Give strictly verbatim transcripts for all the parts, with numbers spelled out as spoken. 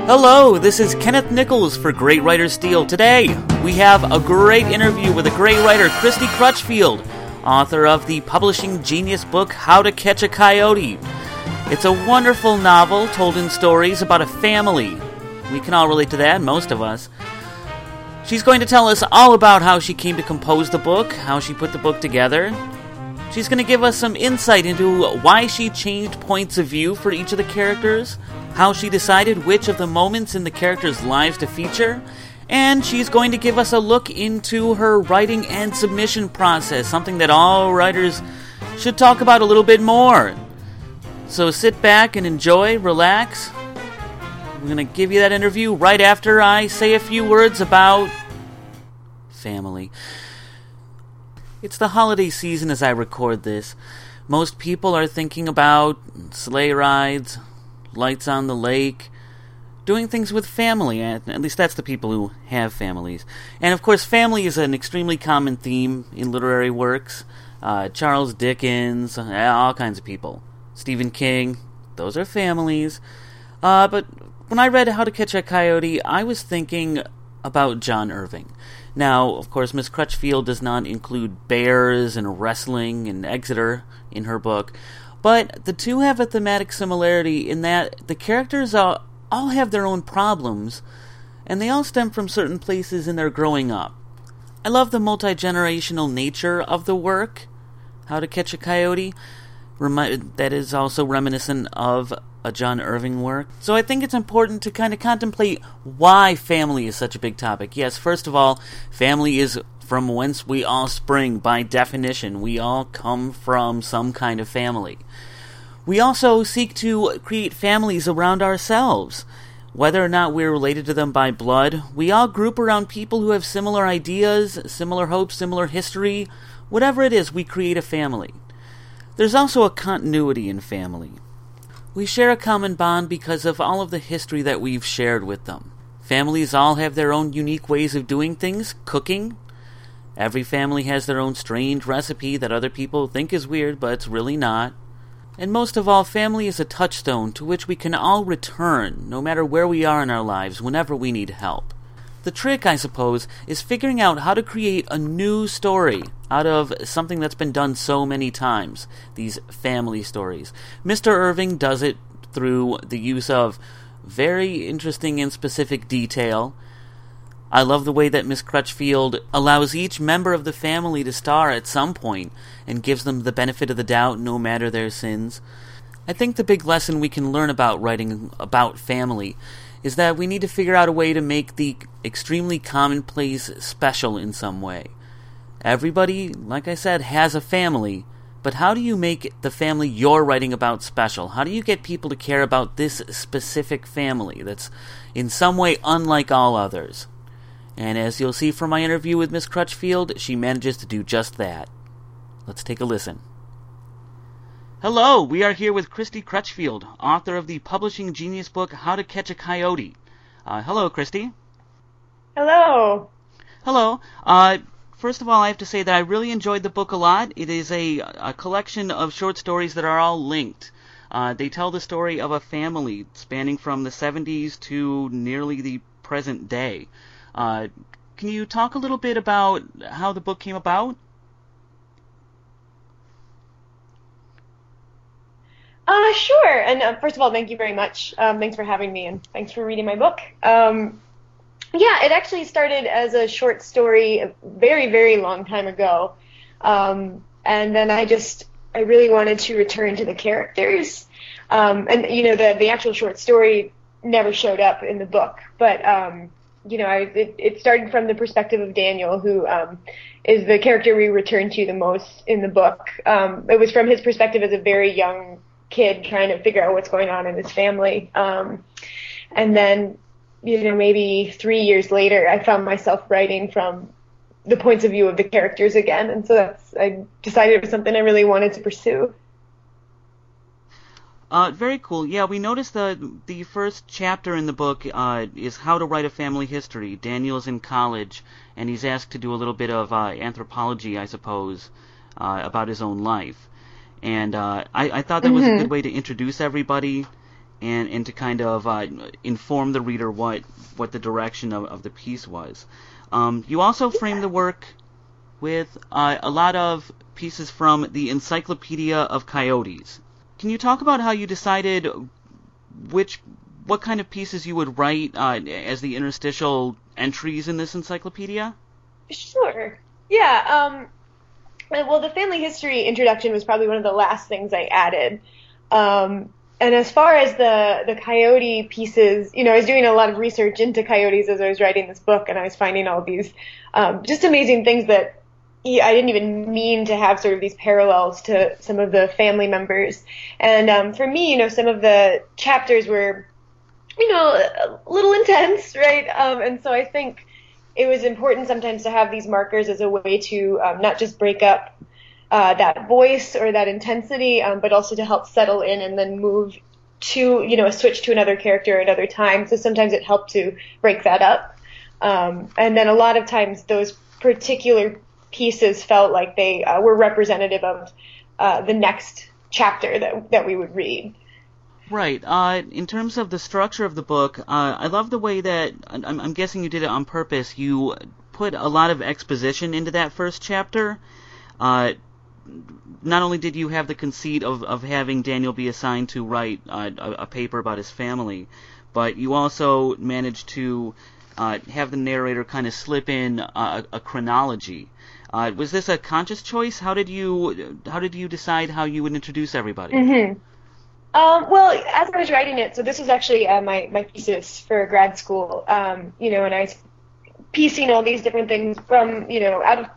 Hello, this is Kenneth Nichols for Great Writer Steel. Today, we have a great interview with a great writer, Kristy Crutchfield, author of the publishing genius book, How to Catch a Coyote. It's a wonderful novel told in stories about a family. We can all relate to that, most of us. She's going to tell us all about how she came to compose the book, how she put the book together. She's going to give us some insight into why she changed points of view for each of the characters, how she decided which of the moments in the characters' lives to feature, and she's going to give us a look into her writing and submission process, something that all writers should talk about a little bit more. So sit back and enjoy, relax. I'm going to give you that interview right after I say a few words about family. It's the holiday season as I record this. Most people are thinking about sleigh rides, lights on the lake, doing things with family. At least that's the people who have families. And of course, family is an extremely common theme in literary works. Uh, Charles Dickens, all kinds of people. Stephen King, those are families. Uh, but when I read How to Catch a Coyote, I was thinking about John Irving. Now, of course, Miss Crutchfield does not include bears and wrestling and Exeter in her book, but the two have a thematic similarity in that the characters all, all have their own problems, and they all stem from certain places in their growing up. I love the multi-generational nature of the work, How to Catch a Coyote, remi- that is also reminiscent of a John Irving work. So I think it's important to kind of contemplate why family is such a big topic. Yes, first of all, family is from whence we all spring. By definition, we all come from some kind of family. We also seek to create families around ourselves. Whether or not we're related to them by blood, we all group around people who have similar ideas, similar hopes, similar history. Whatever it is, we create a family. There's also a continuity in family. We share a common bond because of all of the history that we've shared with them. Families all have their own unique ways of doing things, cooking. Every family has their own strange recipe that other people think is weird, but it's really not. And most of all, family is a touchstone to which we can all return, no matter where we are in our lives, whenever we need help. The trick, I suppose, is figuring out how to create a new story out of something that's been done so many times, these family stories. Mister Irving does it through the use of very interesting and specific detail. I love the way that Miss Crutchfield allows each member of the family to star at some point and gives them the benefit of the doubt no matter their sins. I think the big lesson we can learn about writing about family is that we need to figure out a way to make the extremely commonplace special in some way. Everybody, like I said, has a family, but how do you make the family you're writing about special? How do you get people to care about this specific family that's in some way unlike all others? And as you'll see from my interview with Miss Crutchfield, she manages to do just that. Let's take a listen. Hello, we are here with Kristy Crutchfield, author of the publishing genius book, How to Catch a Coyote. Uh, hello, Kristy. Hello. Hello. Uh, first of all, I have to say that I really enjoyed the book a lot. It is a, a collection of short stories that are all linked. Uh, they tell the story of a family spanning from the seventies to nearly the present day. Uh, can you talk a little bit about how the book came about? Uh, sure. And uh, first of all, thank you very much. Um, thanks for having me, and thanks for reading my book. Um, yeah, it actually started as a short story a very, very long time ago. Um, and then I just, I really wanted to return to the characters. Um, and, you know, the, the actual short story never showed up in the book. But, um, you know, I, it, it started from the perspective of Daniel, who um, is the character we return to the most in the book. Um, it was from his perspective as a very young kid trying to figure out what's going on in his family. Um, and then, you know, maybe three years later, I found myself writing from the points of view of the characters again. And so that's, I decided it was something I really wanted to pursue. Uh, very cool. Yeah, we noticed that the first chapter in the book uh, is how to write a family history. Daniel's in college, and he's asked to do a little bit of uh, anthropology, I suppose, uh, about his own life. And uh, I, I thought that was mm-hmm. a good way to introduce everybody and, and to kind of uh, inform the reader what, what the direction of, of the piece was. Um, you also frame the work with uh, a lot of pieces from the Encyclopedia of Coyotes. Can you talk about how you decided which what kind of pieces you would write uh, as the interstitial entries in this encyclopedia? Sure. Yeah. Um, well, the family history introduction was probably one of the last things I added. Um, and as far as the, the coyote pieces, you know, I was doing a lot of research into coyotes as I was writing this book, and I was finding all these um, just amazing things that I didn't even mean to have sort of these parallels to some of the family members. And um, for me, you know, some of the chapters were, you know, a little intense, right? Um, and so I think it was important sometimes to have these markers as a way to um, not just break up uh, that voice or that intensity, um, but also to help settle in and then move to, you know, a switch to another character at other times. So sometimes it helped to break that up. Um, and then a lot of times those particular pieces felt like they uh, were representative of uh, the next chapter that that we would read. Right. Uh, in terms of the structure of the book, uh, I love the way that, I'm, I'm guessing you did it on purpose, you put a lot of exposition into that first chapter. Uh, not only did you have the conceit of, of having Daniel be assigned to write uh, a, a paper about his family, but you also managed to uh, have the narrator kind of slip in a, a chronology. Uh, was this a conscious choice? How did you how did you decide how you would introduce everybody? Mm-hmm. Um, well, as I was writing it, so this was actually uh, my, my thesis for grad school, um, you know, and I was piecing all these different things from, you know, out of,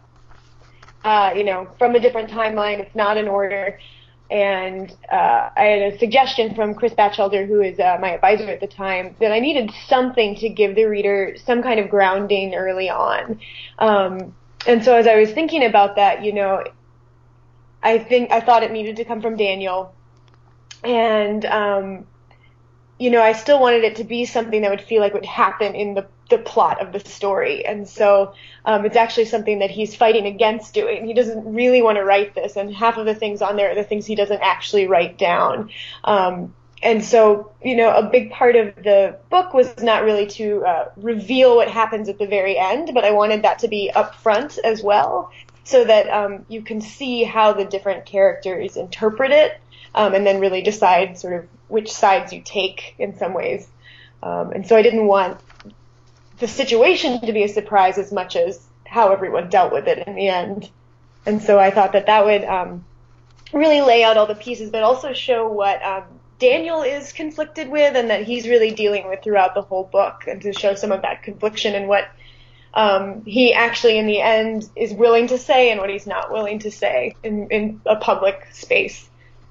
uh, you know, from a different timeline. It's not in order. And uh, I had a suggestion from Chris Batchelder, who is uh, my advisor at the time, that I needed something to give the reader some kind of grounding early on. Um, and so as I was thinking about that, you know, I think I thought it needed to come from Daniel. And, um, you know, I still wanted it to be something that would feel like would happen in the, the plot of the story. And so um, it's actually something that he's fighting against doing. He doesn't really want to write this, and half of the things on there are the things he doesn't actually write down. Um, and so, you know, a big part of the book was not really to uh, reveal what happens at the very end, but I wanted that to be up front as well, so that um, you can see how the different characters interpret it. Um, and then really decide sort of which sides you take in some ways. Um, and so I didn't want the situation to be a surprise as much as how everyone dealt with it in the end. And so I thought that that would um, really lay out all the pieces, but also show what um, Daniel is conflicted with and that he's really dealing with throughout the whole book, and to show some of that confliction and what um, he actually in the end is willing to say and what he's not willing to say in, in a public space.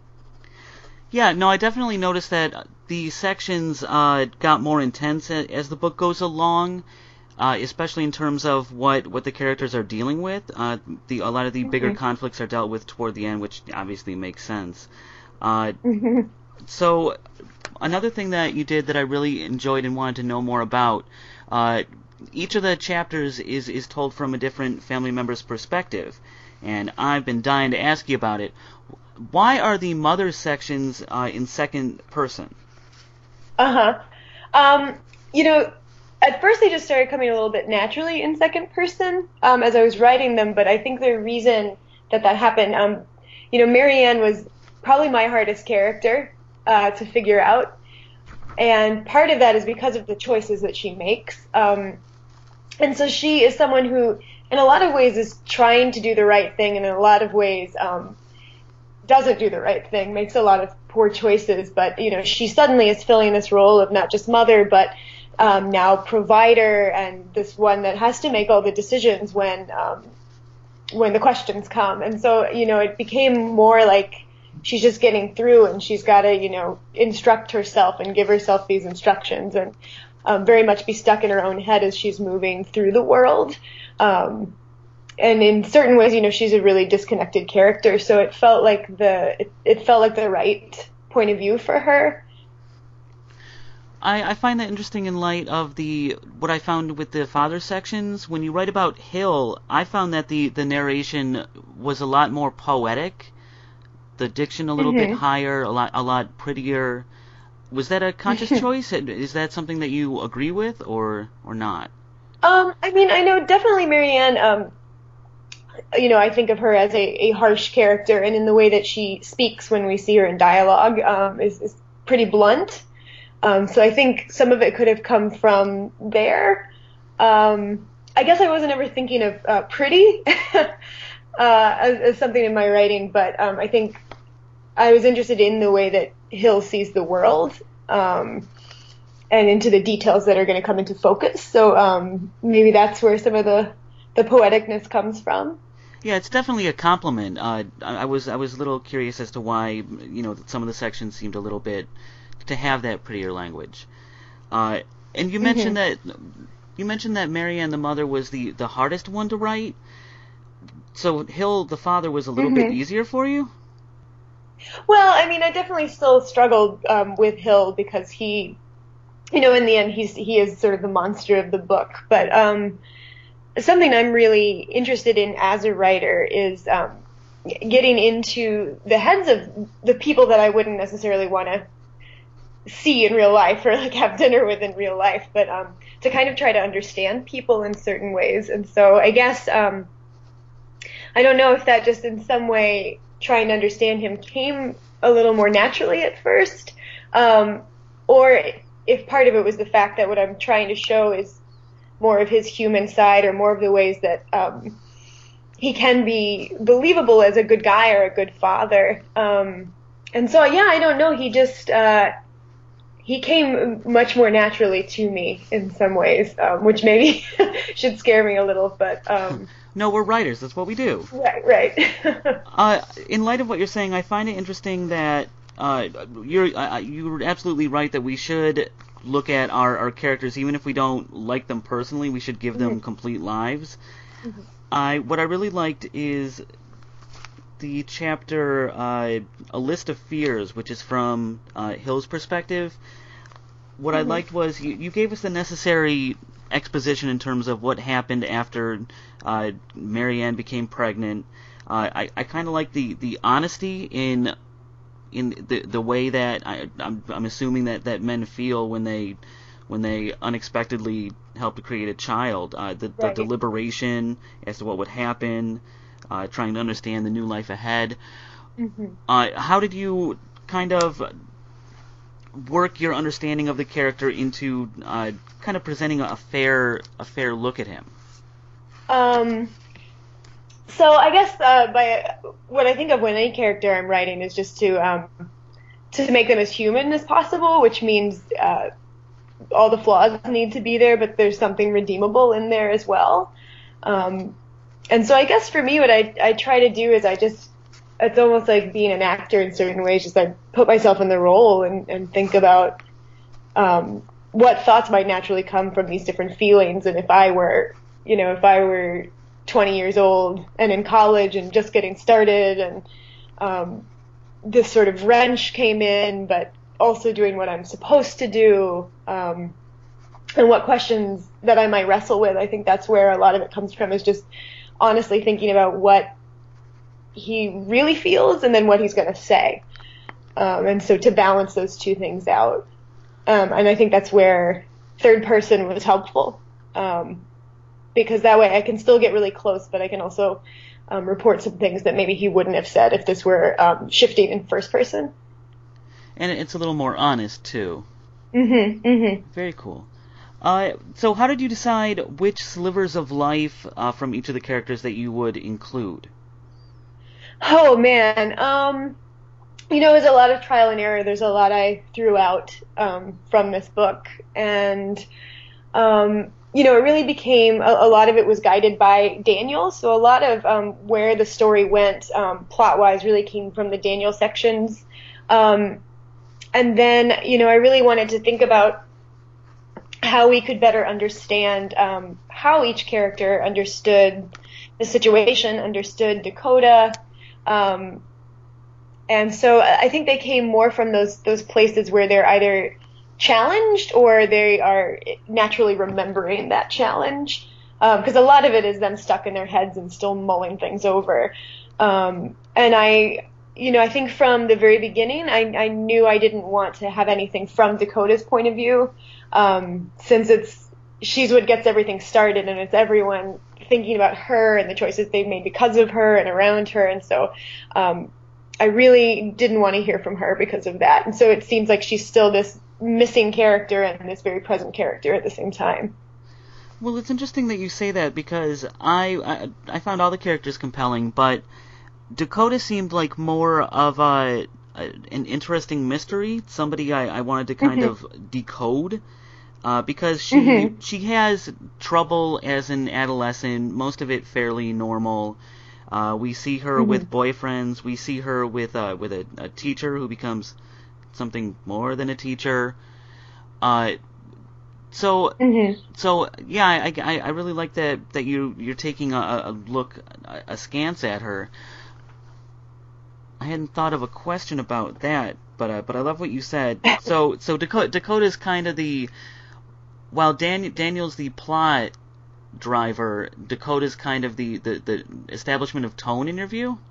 Yeah, no, I definitely noticed that the sections uh, got more intense as the book goes along, uh, especially in terms of what, what the characters are dealing with. Uh, the a lot of the mm-hmm. bigger conflicts are dealt with toward the end, which obviously makes sense. Uh, mm-hmm. So another thing that you did that I really enjoyed and wanted to know more about, uh, each of the chapters is, is told from a different family member's perspective, and I've been dying to ask you about it. Why are the mother sections uh, in second person? Uh-huh. Um, you know, at first they just started coming a little bit naturally in second person um, as I was writing them, but I think the reason that that happened, um, you know, Marianne was probably my hardest character uh, to figure out, and part of that is because of the choices that she makes. Um, and so she is someone who, in a lot of ways, is trying to do the right thing, and in a lot of ways, um, doesn't do the right thing, makes a lot of poor choices, but, you know, she suddenly is filling this role of not just mother, but um, now provider, and this one that has to make all the decisions when um, when the questions come. And so, you know, it became more like she's just getting through, and she's got to, you know, instruct herself and give herself these instructions, and um, very much be stuck in her own head as she's moving through the world. Um, And in certain ways, you know, she's a really disconnected character, so it felt like the it, it felt like the right point of view for her. I, I find that interesting in light of the what I found with the father sections. When you write about Hill, I found that the, the narration was a lot more poetic, the diction a little mm-hmm. bit higher, a lot a lot prettier. Was that a conscious choice? Is that something that you agree with, or or not? Um, I mean, I know definitely Marianne, um, you know, I think of her as a, a harsh character, and in the way that she speaks when we see her in dialogue, um, is, is pretty blunt. Um, so I think some of it could have come from there. Um, I guess I wasn't ever thinking of uh, pretty uh, as, as something in my writing, but um, I think I was interested in the way that Hill sees the world, um, and into the details that are going to come into focus. So um, maybe that's where some of the, the poeticness comes from. Yeah, it's definitely a compliment. Uh, I was I was a little curious as to why, you know, some of the sections seemed a little bit to have that prettier language. Uh, and you mentioned mm-hmm. that you mentioned that Marianne the mother was the, the hardest one to write. So Hill the father was a little mm-hmm. bit easier for you? Well, I mean, I definitely still struggled um, with Hill because he, you know, in the end, he's he is sort of the monster of the book. But um, something I'm really interested in as a writer is um, getting into the heads of the people that I wouldn't necessarily want to see in real life or like have dinner with in real life, but um, to kind of try to understand people in certain ways. And so I guess um, I don't know if that just in some way trying to understand him came a little more naturally at first, um, or if part of it was the fact that what I'm trying to show is more of his human side, or more of the ways that um, he can be believable as a good guy or a good father. Um, and so, yeah, I don't know. He just uh, he came much more naturally to me in some ways, um, which maybe should scare me a little. But um, no, we're writers. That's what we do. Right, right. uh, in light of what you're saying, I find it interesting that uh, you're uh, you're absolutely right that we should look at our, our characters, even if we don't like them personally, we should give them mm-hmm. complete lives. Mm-hmm. I what I really liked is the chapter uh, A List of Fears, which is from uh, Hill's perspective. What mm-hmm. I liked was you, you gave us the necessary exposition in terms of what happened after uh, Marianne became pregnant. Uh, I, I kind of like the, the honesty in in the the way that I, I'm, I'm assuming that, that men feel when they when they unexpectedly help to create a child. Uh, the, right. the deliberation as to what would happen, uh, trying to understand the new life ahead. Mm-hmm. Uh, how did you kind of work your understanding of the character into uh, kind of presenting a fair a fair look at him? Um. So I guess uh, by what I think of when any character I'm writing is just to um, to make them as human as possible, which means uh, all the flaws need to be there, but there's something redeemable in there as well. Um, and so I guess for me, what I I try to do is I just it's almost like being an actor in certain ways. Just I put myself in the role and, and think about um, what thoughts might naturally come from these different feelings, and if I were, you know, if I were twenty years old and in college and just getting started, and um, this sort of wrench came in, but also doing what I'm supposed to do, um, and what questions that I might wrestle with. I think that's where a lot of it comes from, is just honestly thinking about what he really feels and then what he's going to say. Um, and so to balance those two things out. Um, and I think that's where third person was helpful. Um, because that way I can still get really close, but I can also um, report some things that maybe he wouldn't have said if this were um, shifting in first person. And it's a little more honest, too. Mm-hmm, mm-hmm. Very cool. Uh, so how did you decide which slivers of life uh, from each of the characters that you would include? Oh, man. Um, you know, there's a lot of trial and error. There's a lot I threw out um, from this book. And... Um, you know, it really became, a, a lot of it was guided by Daniel. So a lot of um, where the story went um, plot-wise really came from the Daniel sections. Um, and then, you know, I really wanted to think about how we could better understand um, how each character understood the situation, understood Dakota. Um, and so I think they came more from those those places where they're either challenged or they are naturally remembering that challenge, because um, a lot of it is them stuck in their heads and still mulling things over. Um, and I, you know, I think from the very beginning, I, I knew I didn't want to have anything from Dakota's point of view, um, since it's she's what gets everything started, and it's everyone thinking about her and the choices they've made because of her and around her, and so um, I really didn't want to hear from her because of that, and so it seems like she's still this missing character and this very present character at the same time. Well, it's interesting that you say that, because I, I I found all the characters compelling, but Dakota seemed like more of a, a an interesting mystery, somebody I, I wanted to kind mm-hmm. of decode, uh, because she mm-hmm. she has trouble as an adolescent, most of it fairly normal. Uh, we see her mm-hmm. with boyfriends, we see her with uh, with a, a teacher who becomes something more than a teacher. Uh, So, mm-hmm. so yeah, I, I, I really like that that you you're taking a, a look, a, a scance at her. I hadn't thought of a question about that, but uh, but I love what you said. So so Dakota Dakota's kind of the, while Dan, Daniel's the plot driver, Dakota's kind of the, the, the establishment of tone in your view.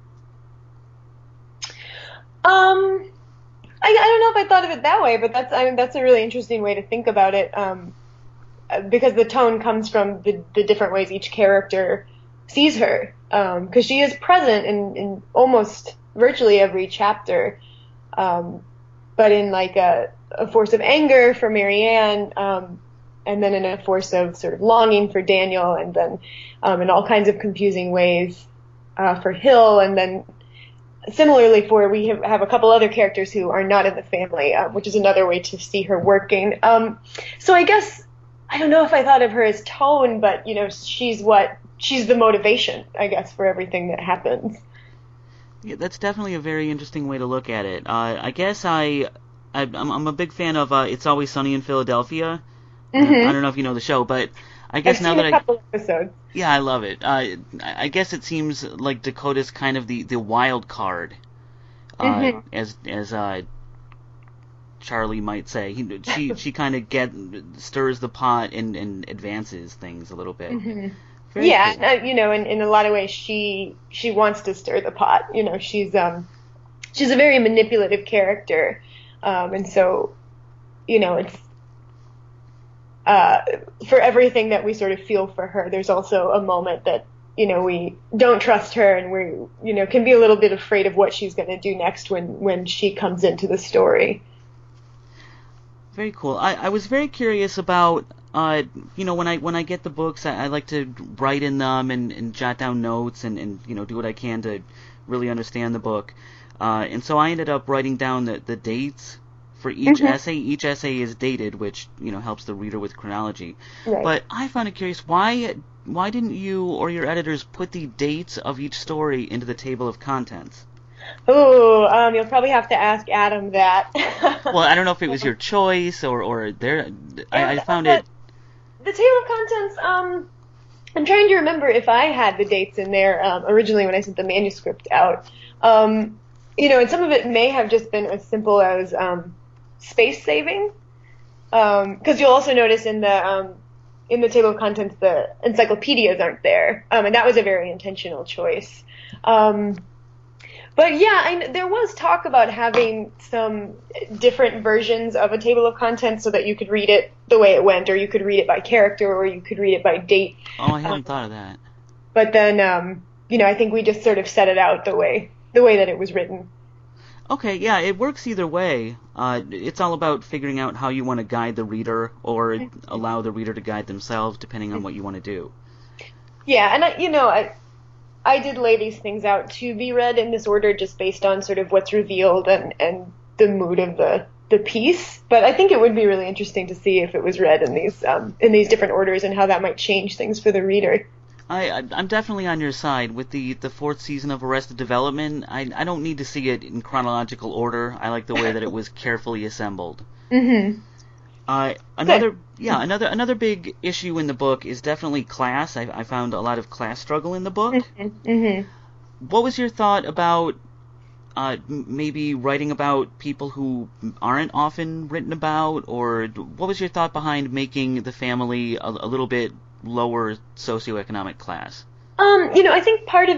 Um. I, I don't know if I thought of it that way, but that's I mean that's a really interesting way to think about it, um, because the tone comes from the, the different ways each character sees her, because um, she is present in, in almost virtually every chapter, um, but in like a, a force of anger for Marianne, um, and then in a force of sort of longing for Daniel, and then um, in all kinds of confusing ways uh, for Hill, and then similarly for we have, have a couple other characters who are not in the family, uh, which is another way to see her working. Um, so I guess I don't know if I thought of her as tone, but you know, she's what she's the motivation, I guess, for everything that happens. Yeah, that's definitely a very interesting way to look at it. Uh, I guess I, I I'm, I'm a big fan of uh, It's Always Sunny in Philadelphia. Mm-hmm. I, I don't know if you know the show, but I guess I've now seen that a I couple episodes. Yeah, I love it. Uh, I guess it seems like Dakota's kind of the, the wild card, uh, mm-hmm. as as uh, Charlie might say. He, she she kind of get stirs the pot and, and advances things a little bit. Mm-hmm. Very yeah, cool. uh, you know, in, in a lot of ways, she she wants to stir the pot. You know, she's um she's a very manipulative character, um, and so you know it's. Uh, for everything that we sort of feel for her, there's also a moment that, you know, we don't trust her and we, you know, can be a little bit afraid of what she's going to do next when, when she comes into the story. Very cool. I, I was very curious about, uh, you know, when I when I get the books, I, I like to write in them and, and jot down notes and, and, you know, do what I can to really understand the book. Uh, and so I ended up writing down the, the dates for each mm-hmm. essay. Each essay is dated, which, you know, helps the reader with chronology. Right. But I found it curious, why why didn't you or your editors put the dates of each story into the table of contents? Oh, um, you'll probably have to ask Adam that. Well, I don't know if it was your choice or, or their... I, I found the, it... The table of contents, um, I'm trying to remember if I had the dates in there um, originally when I sent the manuscript out. Um, you know, and some of it may have just been as simple as... Um, space saving, because um, you'll also notice in the um, in the table of contents the encyclopedias aren't there, um, and that was a very intentional choice. Um, but yeah, I, there was talk about having some different versions of a table of contents so that you could read it the way it went, or you could read it by character, or you could read it by date. Oh, I hadn't um, thought of that. But then, um, you know, I think we just sort of set it out the way the way that it was written. Okay, yeah, it works either way. Uh, it's all about figuring out how you want to guide the reader or allow the reader to guide themselves, depending on what you want to do. Yeah, and, I, you know, I, I did lay these things out to be read in this order just based on sort of what's revealed and, and the mood of the, the piece. But I think it would be really interesting to see if it was read in these um, in these different orders and how that might change things for the reader. I, I, I'm definitely on your side. With the, the fourth season of Arrested Development, I, I don't need to see it in chronological order. I like the way that it was carefully assembled. Mm-hmm. Uh, another, yeah, another another big issue in the book is definitely class. I, I found a lot of class struggle in the book. Mm-hmm. Mm-hmm. What was your thought about uh, maybe writing about people who aren't often written about, or what was your thought behind making the family a, a little bit lower socioeconomic class? Um, you know, I think part of it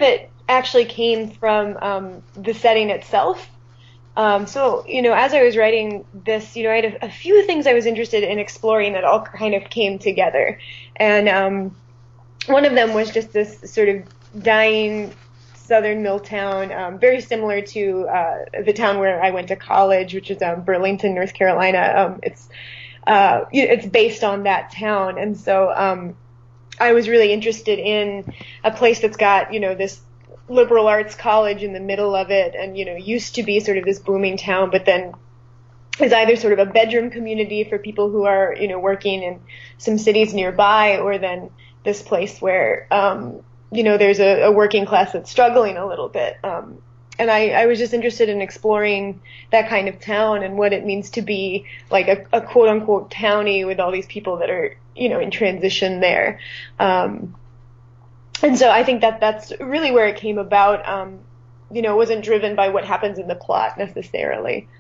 actually came from um, the setting itself. Um, so, you know, as I was writing this, you know, I had a, a few things I was interested in exploring that all kind of came together. And um, one of them was just this sort of dying southern mill town, um, very similar to uh, the town where I went to college, which is um, Burlington, North Carolina. Um, it's uh, it's based on that town. And so um, I was really interested in a place that's got, you know, this liberal arts college in the middle of it, and, you know, used to be sort of this booming town, but then is either sort of a bedroom community for people who are, you know, working in some cities nearby, or then this place where, um, you know, there's a, a working class that's struggling a little bit. Um, and I, I was just interested in exploring that kind of town and what it means to be like a, a quote unquote townie with all these people that are, you know, in transition there. Um, And so I think that that's really where it came about. Um, you know, it wasn't driven by what happens in the plot necessarily.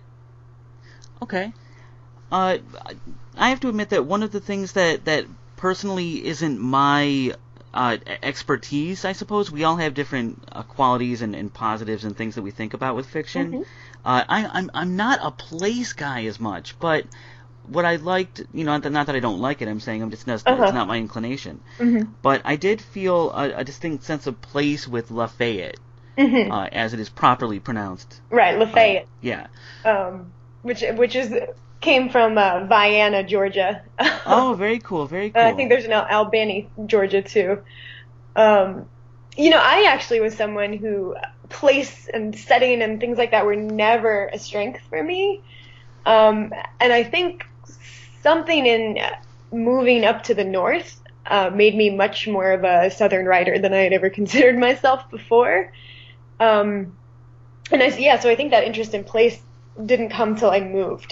Okay. Uh, I have to admit that one of the things that, that personally isn't my uh, expertise, I suppose. We all have different uh, qualities and, and positives and things that we think about with fiction. Mm-hmm. Uh, I, I'm I'm not a place guy as much, but what I liked, you know, not that I don't like it, I'm saying I'm just not, uh-huh. it's not my inclination. Mm-hmm. But I did feel a, a distinct sense of place with Lafayette, mm-hmm. uh, as it is properly pronounced. Right, Lafayette. Uh, yeah. Um, which which is came from uh, Vienna, Georgia. Oh, very cool, very cool. Uh, I think there's an Al- Albany, Georgia too. Um, you know, I actually was someone who place and setting and things like that were never a strength for me. Um, and I think something in moving up to the north uh, made me much more of a Southern writer than I had ever considered myself before. Um, and I, yeah, so I think that interest in place didn't come till I moved.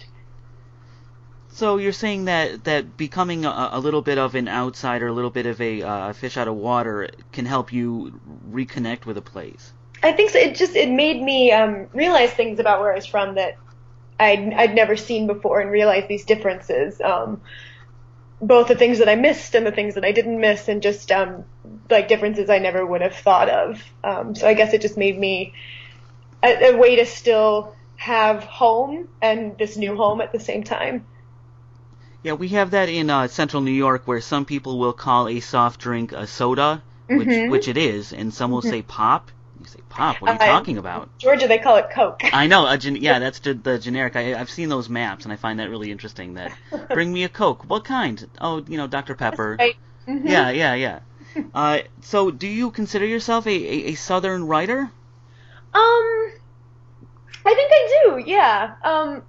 So you're saying that, that becoming a, a little bit of an outsider, a little bit of a uh, fish out of water can help you reconnect with a place? I think so. It just, it made me um, realize things about where I was from that I'd, I'd never seen before, and realize these differences, um, both the things that I missed and the things that I didn't miss, and just um, like differences I never would have thought of. Um, so I guess it just made me a, a way to still have home and this new home at the same time. Yeah, we have that in uh, Central New York, where some people will call a soft drink a soda, which mm-hmm. which it is, and some will mm-hmm. say pop. You say, pop, what are you uh, talking about? Georgia, they call it Coke. I know, a gen- yeah, that's the, the generic. I, I've seen those maps, and I find that really interesting. That bring me a Coke. What kind? Oh, you know, Doctor Pepper. Right. Mm-hmm. Yeah, yeah, yeah. Uh, so, do you consider yourself a, a, a Southern writer? Um, I think I do, yeah. Um,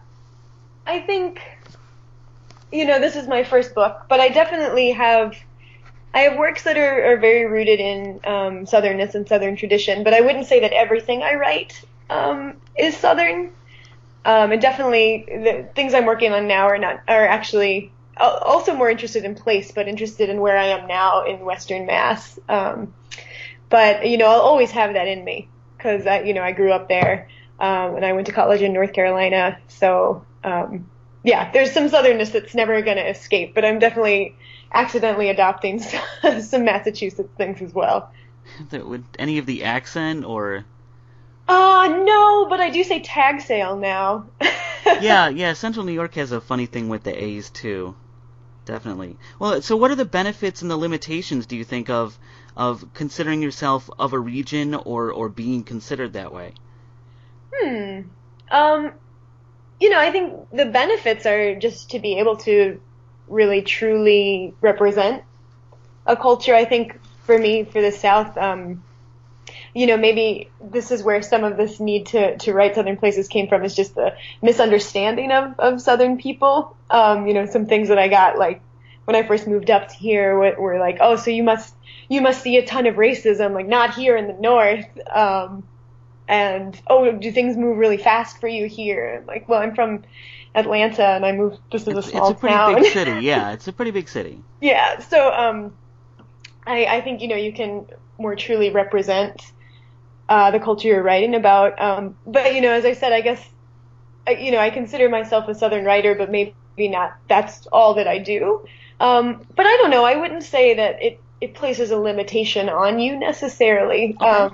I think, you know, this is my first book, but I definitely have... I have works that are, are very rooted in um, Southernness and Southern tradition, but I wouldn't say that everything I write um, is Southern. Um, and definitely the things I'm working on now are not are actually also more interested in place, but interested in where I am now in Western Mass. Um, but you know, I'll always have that in me because I, you know, I grew up there um, and I went to college in North Carolina, so. Um, Yeah, there's some Southernness that's never going to escape, but I'm definitely accidentally adopting some Massachusetts things as well. Would any of the accent or? Uh, no, but I do say tag sale now. yeah, yeah, Central New York has a funny thing with the A's too. Definitely. Well, so what are the benefits and the limitations, do you think, of of considering yourself of a region or, or being considered that way? Hmm. Um... You know, I think the benefits are just to be able to really truly represent a culture. I think for me, for the South, um, you know, maybe this is where some of this need to, to write Southern places came from, is just the misunderstanding of, of Southern people. Um, you know, some things that I got, like, when I first moved up here were, were like, oh, so you must, you must see a ton of racism, like, not here in the North. Um, And, oh, do things move really fast for you here? I'm like, well, I'm from Atlanta, and I moved, this is a small town. It's a pretty town. big city, yeah, it's a pretty big city. Yeah, so um, I, I think, you know, you can more truly represent uh, the culture you're writing about. Um, but, you know, as I said, I guess, you know, I consider myself a Southern writer, but maybe not, that's all that I do. Um, but I don't know, I wouldn't say that it, it places a limitation on you necessarily. Okay. Um,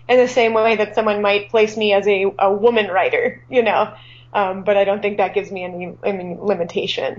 in the same way that someone might place me as a, a woman writer, you know. Um, but I don't think that gives me any, any limitation.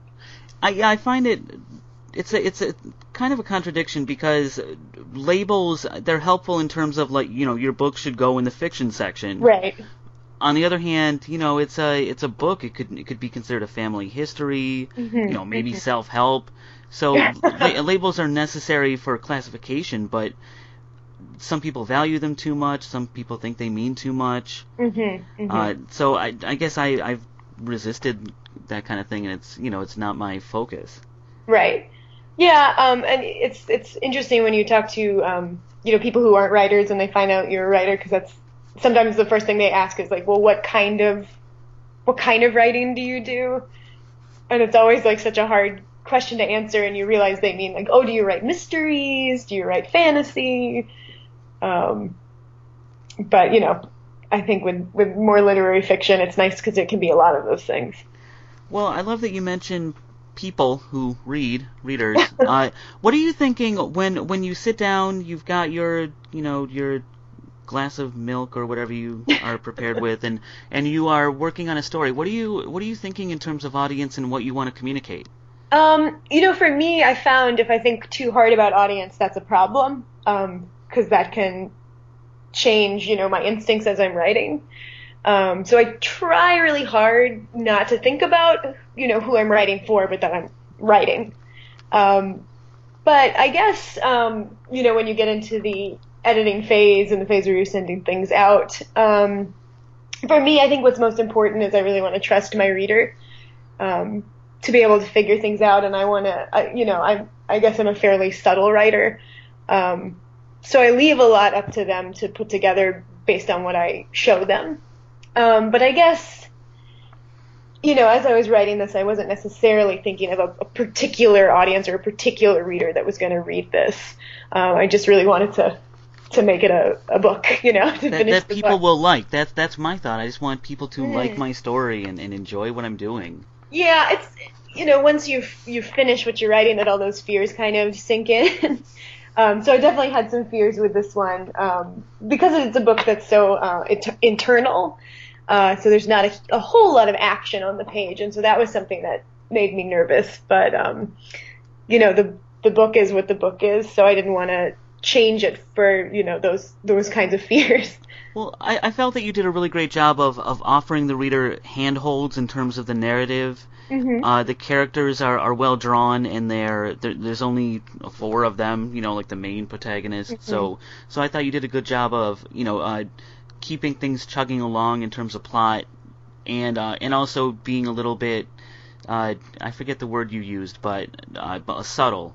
I I find it it's a it's a kind of a contradiction, because labels, they're helpful in terms of, like, you know, your book should go in the fiction section. Right. On the other hand, you know, it's a it's a book. It could it could be considered a family history, mm-hmm. you know, maybe mm-hmm. self-help. So la- labels are necessary for classification, but some people value them too much. Some people think they mean too much. Mm-hmm. Mm-hmm. Uh, so I I guess I I've resisted that kind of thing, and it's you know it's not my focus. Right. Yeah. Um. And it's it's interesting when you talk to um you know people who aren't writers and they find out you're a writer, because that's sometimes the first thing they ask is like, well, what kind of, what kind of writing do you do? And it's always like such a hard question to answer, and you realize they mean like, oh, do you write mysteries? Do you write fantasy? Um, but you know, I think with, with more literary fiction, it's nice because it can be a lot of those things. Well, I love that you mentioned people who read, readers. uh, what are you thinking when, when you sit down, you've got your, you know, your glass of milk or whatever you are prepared with, and and you are working on a story? What are you what are you thinking in terms of audience and what you want to communicate? Um, you know, for me, I found if I think too hard about audience, that's a problem, um, because that can change, you know, my instincts as I'm writing. Um, so I try really hard not to think about, you know, who I'm writing for, but that I'm writing. Um, but I guess, um, you know, when you get into the editing phase and the phase where you're sending things out, um, for me, I think what's most important is I really want to trust my reader, um, to be able to figure things out. And I want to, you know, I I guess I'm a fairly subtle writer, um, so I leave a lot up to them to put together based on what I show them. Um, but I guess, you know, as I was writing this, I wasn't necessarily thinking of a, a particular audience or a particular reader that was going to read this. Um, I just really wanted to to make it a, a book, you know, to that, finish that the people book. will like. That's that's my thought. I just want people to Mm. like my story and, and enjoy what I'm doing. Yeah, it's, you know, once you you finish what you're writing, that all those fears kind of sink in. um, so I definitely had some fears with this one, um, because it's a book that's so uh, it- internal. Uh, so there's not a, a whole lot of action on the page, and so that was something that made me nervous. But um, you know, the the book is what the book is, so I didn't want to change it for, you know, those those kinds of fears. Well, I, I felt that you did a really great job of, of offering the reader handholds in terms of the narrative. Mm-hmm. Uh, the characters are, are well drawn, and they're, there, there's only four of them, you know, like the main protagonist. Mm-hmm. So so I thought you did a good job of, you know, uh, keeping things chugging along in terms of plot, and uh, and also being a little bit, uh, I forget the word you used, but uh, but subtle.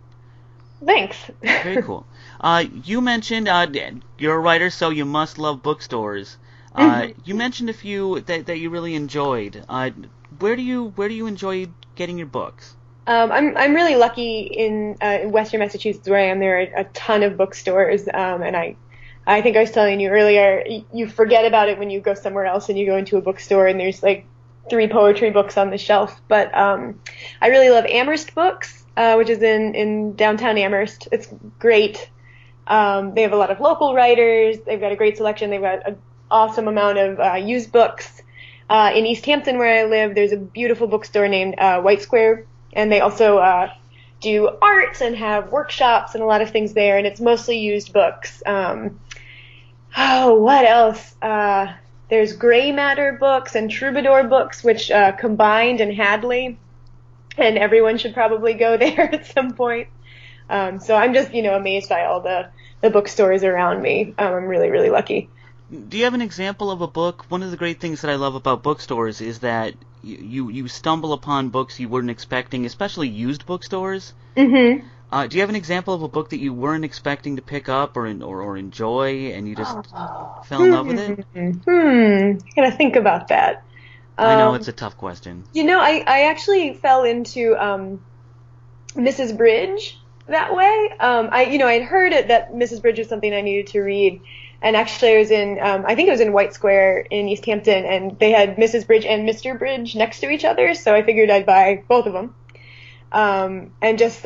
Thanks. Very cool. Uh, you mentioned uh, you're a writer, so you must love bookstores. Uh, Mm-hmm. You mentioned a few that, that you really enjoyed. Uh, where do you where do you enjoy getting your books? Um, I'm I'm really lucky in, uh, in Western Massachusetts, where I am. There are a ton of bookstores, um, and I I think I was telling you earlier, you forget about it when you go somewhere else and you go into a bookstore and there's like three poetry books on the shelf. But um, I really love Amherst Books, uh, which is in, in downtown Amherst. It's great. Um, they have a lot of local writers. They've got a great selection. They've got an awesome amount of uh, used books. Uh, in East Hampton, where I live, there's a beautiful bookstore named uh, White Square, and they also uh, do art and have workshops and a lot of things there, and it's mostly used books. Um, oh, what else? Uh, there's Gray Matter Books and Troubadour Books, which uh, combined in Hadley, and everyone should probably go there at some point. Um, so I'm just, you know, amazed by all the, the bookstores around me. Um, I'm really, really lucky. Do you have an example of a book? One of the great things that I love about bookstores is that you you, you stumble upon books you weren't expecting, especially used bookstores. Mm-hmm. Uh, do you have an example of a book that you weren't expecting to pick up or or, or enjoy, and you just Oh. fell in love with it? Hmm. Gotta think about that. I know Um, it's a tough question. You know, I, I actually fell into um, Missus Bridge that way. Um, I you know I had heard it, that Missus Bridge was something I needed to read, and actually I was in um, I think it was in White Square in East Hampton, and they had Missus Bridge and Mister Bridge next to each other, so I figured I'd buy both of them. Um, and just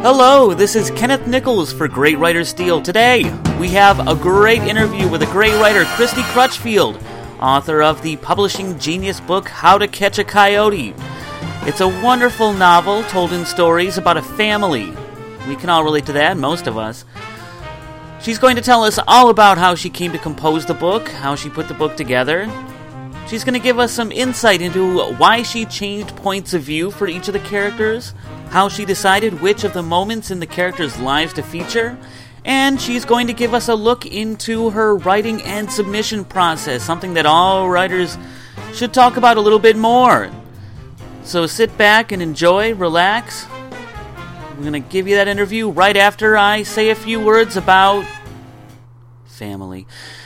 Hello, this is Kenneth Nichols for Great Writer Steel. Today, we have a great interview with a great writer, Christy Crutchfield, author of the publishing genius book, How to Catch a Coyote. It's a wonderful novel told in stories about a family. We can all relate to that, most of us. She's going to tell us all about how she came to compose the book, how she put the book together. She's going to give us some insight into why she changed points of view for each of the characters, how she decided which of the moments in the characters' lives to feature, and she's going to give us a look into her writing and submission process, something that all writers should talk about a little bit more. So sit back and enjoy, relax. I'm going to give you that interview right after I say a few words about family.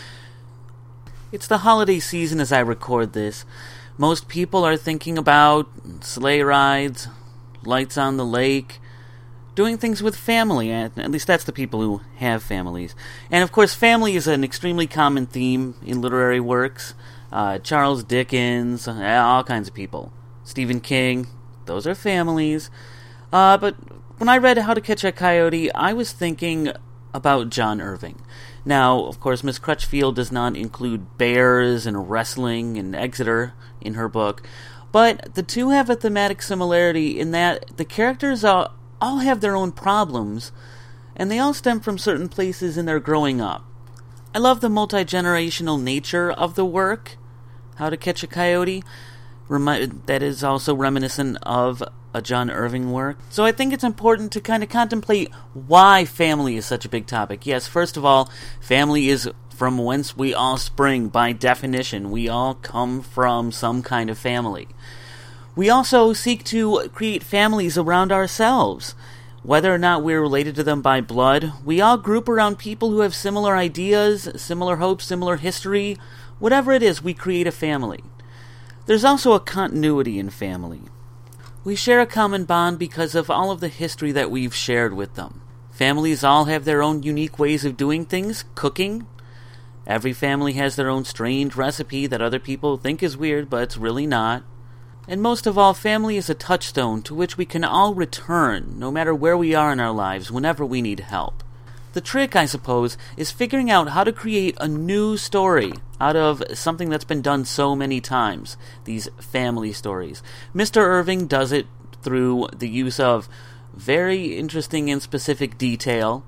It's the holiday season as I record this. Most people are thinking about sleigh rides, lights on the lake, doing things with family. At least that's the people who have families. And of course, family is an extremely common theme in literary works. Uh, Charles Dickens, all kinds of people. Stephen King, those are families. Uh, but when I read How to Catch a Coyote, I was thinking about John Irving. Now, of course, Miss Crutchfield does not include bears and wrestling and Exeter in her book, but the two have a thematic similarity in that the characters all, all have their own problems, and they all stem from certain places in their growing up. I love the multi-generational nature of the work, How to Catch a Coyote, remi- that is also reminiscent of a John Irving work. So I think it's important to kind of contemplate why family is such a big topic. Yes, first of all, family is from whence we all spring. By definition, we all come from some kind of family. We also seek to create families around ourselves. Whether or not we're related to them by blood, we all group around people who have similar ideas, similar hopes, similar history. Whatever it is, we create a family. There's also a continuity in family. We share a common bond because of all of the history that we've shared with them. Families all have their own unique ways of doing things, cooking. Every family has their own strange recipe that other people think is weird, but it's really not. And most of all, family is a touchstone to which we can all return, no matter where we are in our lives, whenever we need help. The trick, I suppose, is figuring out how to create a new story out of something that's been done so many times, these family stories. Mister Irving does it through the use of very interesting and specific detail.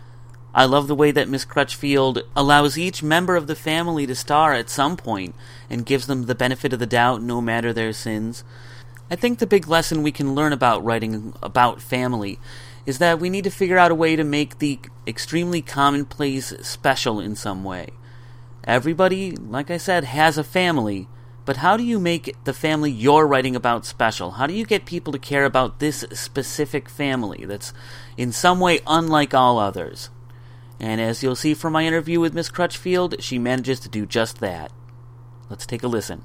I love the way that Miss Crutchfield allows each member of the family to star at some point and gives them the benefit of the doubt no matter their sins. I think the big lesson we can learn about writing about family is that we need to figure out a way to make the extremely commonplace special in some way. Everybody, like I said, has a family, but how do you make the family you're writing about special? How do you get people to care about this specific family that's in some way unlike all others? And as you'll see from my interview with Miss Crutchfield, she manages to do just that. Let's take a listen.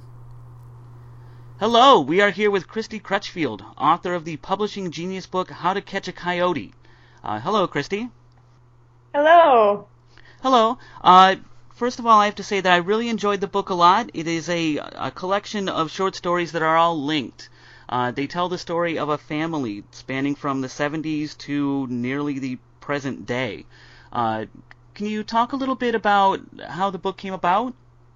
Hello, we are here with Christy Crutchfield, author of the publishing genius book, How to Catch a Coyote. Uh, hello, Christy. Hello. Hello. Uh, first of all, I have to say that I really enjoyed the book a lot. It is a, a collection of short stories that are all linked. Uh, they tell the story of a family spanning from the seventies to nearly the present day. Uh, can you talk a little bit about how the book came about?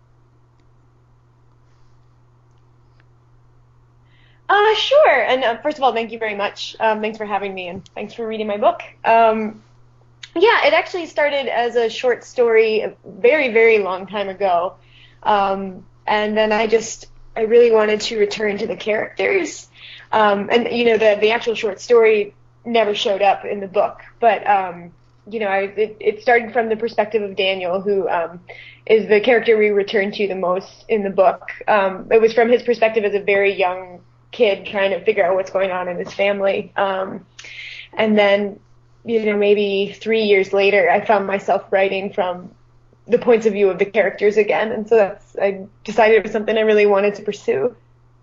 Uh, sure. And uh, first of all, thank you very much. Um, thanks for having me, and thanks for reading my book. Um, yeah, it actually started as a short story a very, very long time ago. Um, and then I just, I really wanted to return to the characters. Um, and, you know, the, the actual short story never showed up in the book. But, um, you know, I, it, it started from the perspective of Daniel, who um, is the character we return to the most in the book. Um, it was from his perspective as a very young kid trying to figure out what's going on in his family. Um, and then, you know, maybe three years later, I found myself writing from the points of view of the characters again. And so that's, I decided it was something I really wanted to pursue.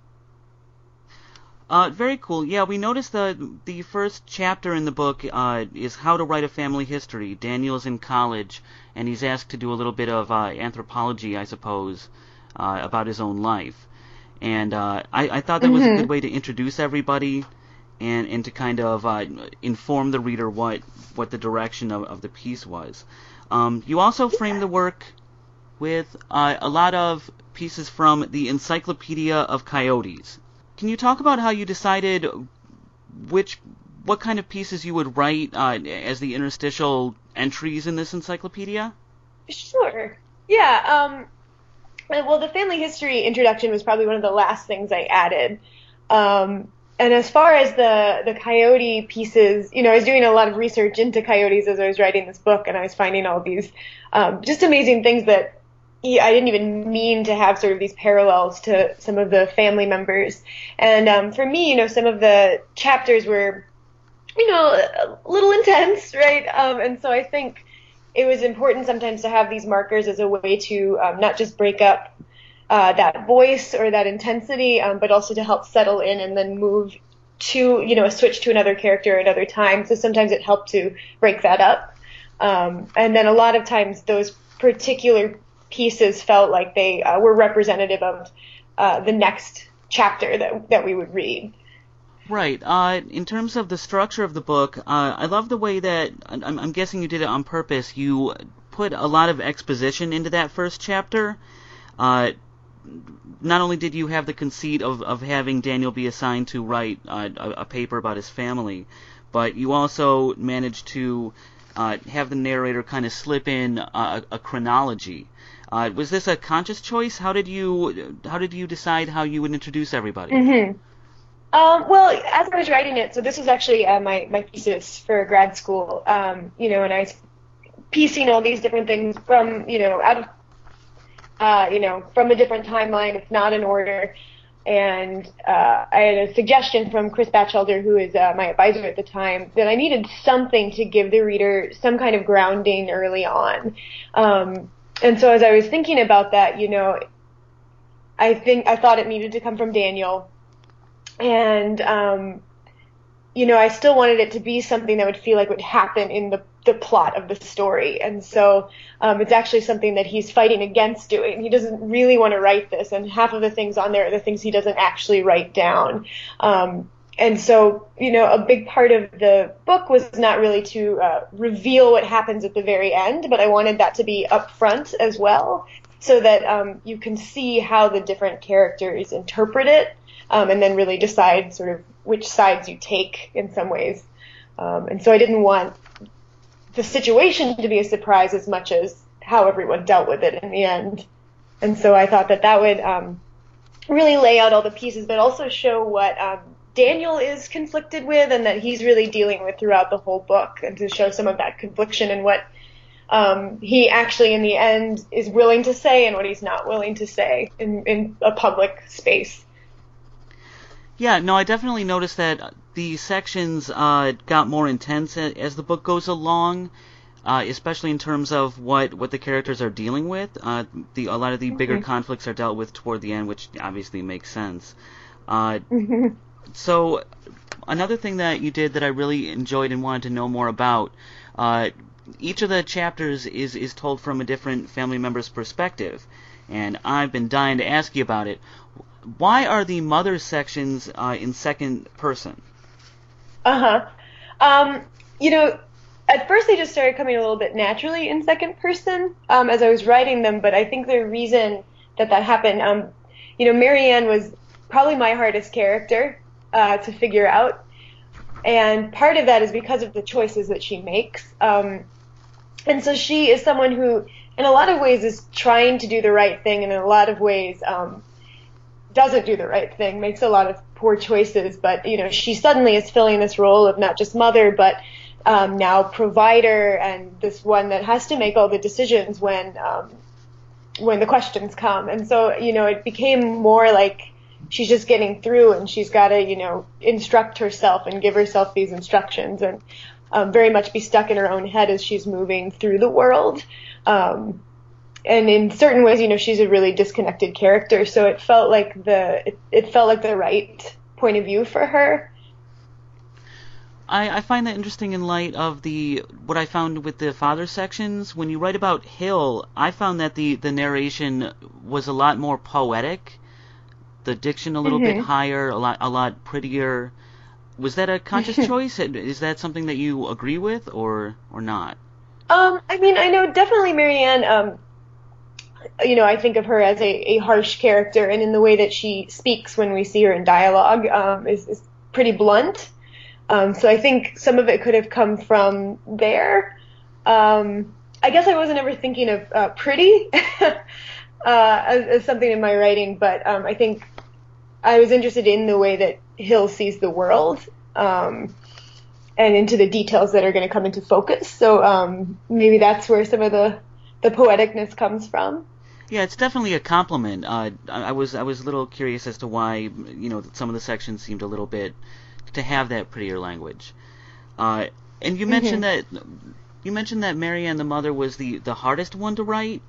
Uh, very cool. Yeah, we noticed that the first chapter in the book uh, is how to write a family history. Daniel's in college, and he's asked to do a little bit of uh, anthropology, I suppose, uh, about his own life. And uh, I, I thought that was mm-hmm. a good way to introduce everybody. and, and to kind of uh, inform the reader what, what the direction of, of the piece was. Um, you also frame the work with uh, a lot of pieces from the Encyclopedia of Coyotes. Can you talk about how you decided which what kind of pieces you would write uh, as the interstitial entries in this encyclopedia? Sure. Yeah. Um, well, the family history introduction was probably one of the last things I added. Um, and as far as the, the coyote pieces, you know, I was doing a lot of research into coyotes as I was writing this book, and I was finding all these um, just amazing things that I didn't even mean to have sort of these parallels to some of the family members. And um, for me, you know, some of the chapters were, you know, a little intense, right? Um, and so I think it was important sometimes to have these markers as a way to um, not just break up uh, that voice or that intensity, um, but also to help settle in and then move to, you know, a switch to another character at another time. So sometimes it helped to break that up. Um, and then a lot of times those particular pieces felt like they uh, were representative of uh, the next chapter that that we would read. Right. Uh, in terms of the structure of the book, uh, I love the way that, I'm, I'm guessing you did it on purpose, you put a lot of exposition into that first chapter. Uh, not only did you have the conceit of, of having Daniel be assigned to write uh, a, a paper about his family, but you also managed to uh, have the narrator kind of slip in a, a chronology. Uh, was this a conscious choice? How did you how did you decide how you would introduce everybody? Mm-hmm. Um, well, as I was writing it, so this was actually uh, my my thesis for grad school. Um, you know, and I was piecing all these different things from you know out of uh, you know from a different timeline. It's not in order. And uh, I had a suggestion from Chris Batchelder, who is uh, my advisor at the time, that I needed something to give the reader some kind of grounding early on. Um, And so as I was thinking about that, you know, I think I thought it needed to come from Daniel. And, um, you know, I still wanted it to be something that would feel like would happen in the, the plot of the story. And so um, it's actually something that he's fighting against doing. He doesn't really want to write this. And half of the things on there are the things he doesn't actually write down. Um, And so, you know, a big part of the book was not really to uh, reveal what happens at the very end, but I wanted that to be up front as well, so that um, you can see how the different characters interpret it, um, and then really decide sort of which sides you take in some ways. Um, and so I didn't want the situation to be a surprise as much as how everyone dealt with it in the end. And so I thought that that would um, really lay out all the pieces, but also show what um, Daniel is conflicted with and that he's really dealing with throughout the whole book, and to show some of that confliction and what um, he actually in the end is willing to say and what he's not willing to say in, in a public space. Yeah, no, I definitely noticed that the sections uh, got more intense as the book goes along, uh, especially in terms of what, what the characters are dealing with. Uh, the a lot of the mm-hmm. bigger conflicts are dealt with toward the end, which obviously makes sense. Uh, mm-hmm. So another thing that you did that I really enjoyed and wanted to know more about, uh, each of the chapters is, is told from a different family member's perspective, and I've been dying to ask you about it. Why are the mother sections uh, in second person? Uh-huh. Um, you know, at first they just started coming a little bit naturally in second person um, as I was writing them, but I think the reason that that happened, um, you know, Marianne was probably my hardest character Uh, to figure out, and part of that is because of the choices that she makes, um, and so she is someone who in a lot of ways is trying to do the right thing, and in a lot of ways um, doesn't do the right thing, makes a lot of poor choices, but you know, she suddenly is filling this role of not just mother, but um, now provider, and this one that has to make all the decisions when um, when the questions come. And so, you know, it became more like she's just getting through, and she's got to, you know, instruct herself and give herself these instructions, and um, very much be stuck in her own head as she's moving through the world. Um, and in certain ways, you know, she's a really disconnected character, so it felt like the it, it felt like the right point of view for her. I, I find that interesting in light of the what I found with the father sections. When you write about Hill, I found that the, the narration was a lot more poetic, the diction a little mm-hmm. bit higher, a lot a lot prettier. Was that a conscious choice? Is that something that you agree with, or or not? Um, I mean, I know definitely Marianne. Um, you know, I think of her as a, a harsh character, and in the way that she speaks when we see her in dialogue, um, is, is pretty blunt. Um, so I think some of it could have come from there. Um, I guess I wasn't ever thinking of uh, pretty uh, as, as something in my writing, but um, I think I was interested in the way that Hill sees the world, um, and into the details that are going to come into focus. So um, maybe that's where some of the, the poeticness comes from. Yeah, it's definitely a compliment. Uh, I, I was I was a little curious as to why, you know, some of the sections seemed a little bit to have that prettier language. Uh, and you mentioned mm-hmm. that you mentioned that Marianne the mother was the, the hardest one to write.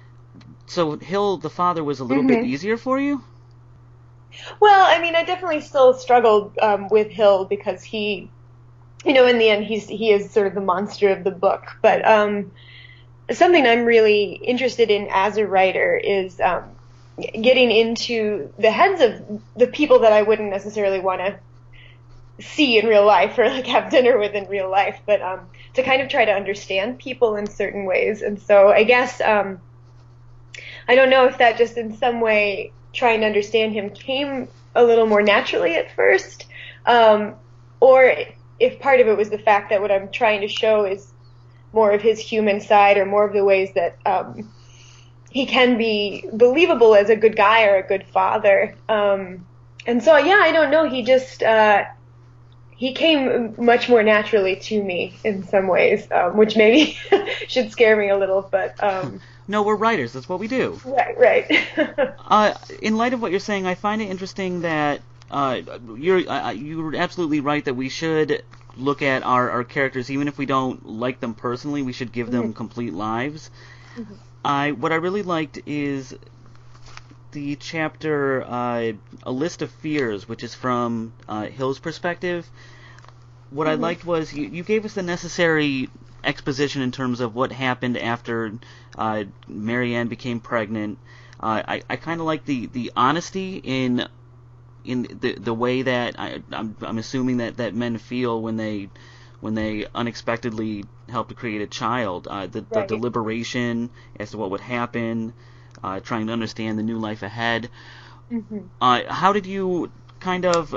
So Hill the father was a little mm-hmm. bit easier for you? Well, I mean, I definitely still struggled um, with Hill because he, you know, in the end, he's he is sort of the monster of the book. But um, something I'm really interested in as a writer is um, getting into the heads of the people that I wouldn't necessarily want to see in real life or like have dinner with in real life, but um, to kind of try to understand people in certain ways. And so I guess um, I don't know if that just in some way trying to understand him came a little more naturally at first, um, or if part of it was the fact that what I'm trying to show is more of his human side or more of the ways that um, he can be believable as a good guy or a good father. Um, and so, yeah, I don't know. He just, uh, he came much more naturally to me in some ways, um, which maybe should scare me a little, but... Um, No, we're writers. That's what we do. Right, right. uh, in light of what you're saying, I find it interesting that uh, you're uh, you're absolutely right that we should look at our, our characters, even if we don't like them personally. We should give them mm-hmm. complete lives. Mm-hmm. I what I really liked is the chapter uh, A List of Fears, which is from uh, Hill's perspective. What mm-hmm. I liked was you, you gave us the necessary exposition in terms of what happened after uh, Marianne became pregnant. Uh, I, I kind of like the, the honesty in in the the way that I, I'm I'm assuming that, that men feel when they when they unexpectedly help to create a child. Uh, the, right. the deliberation as to what would happen, uh, trying to understand the new life ahead. Mm-hmm. Uh, how did you kind of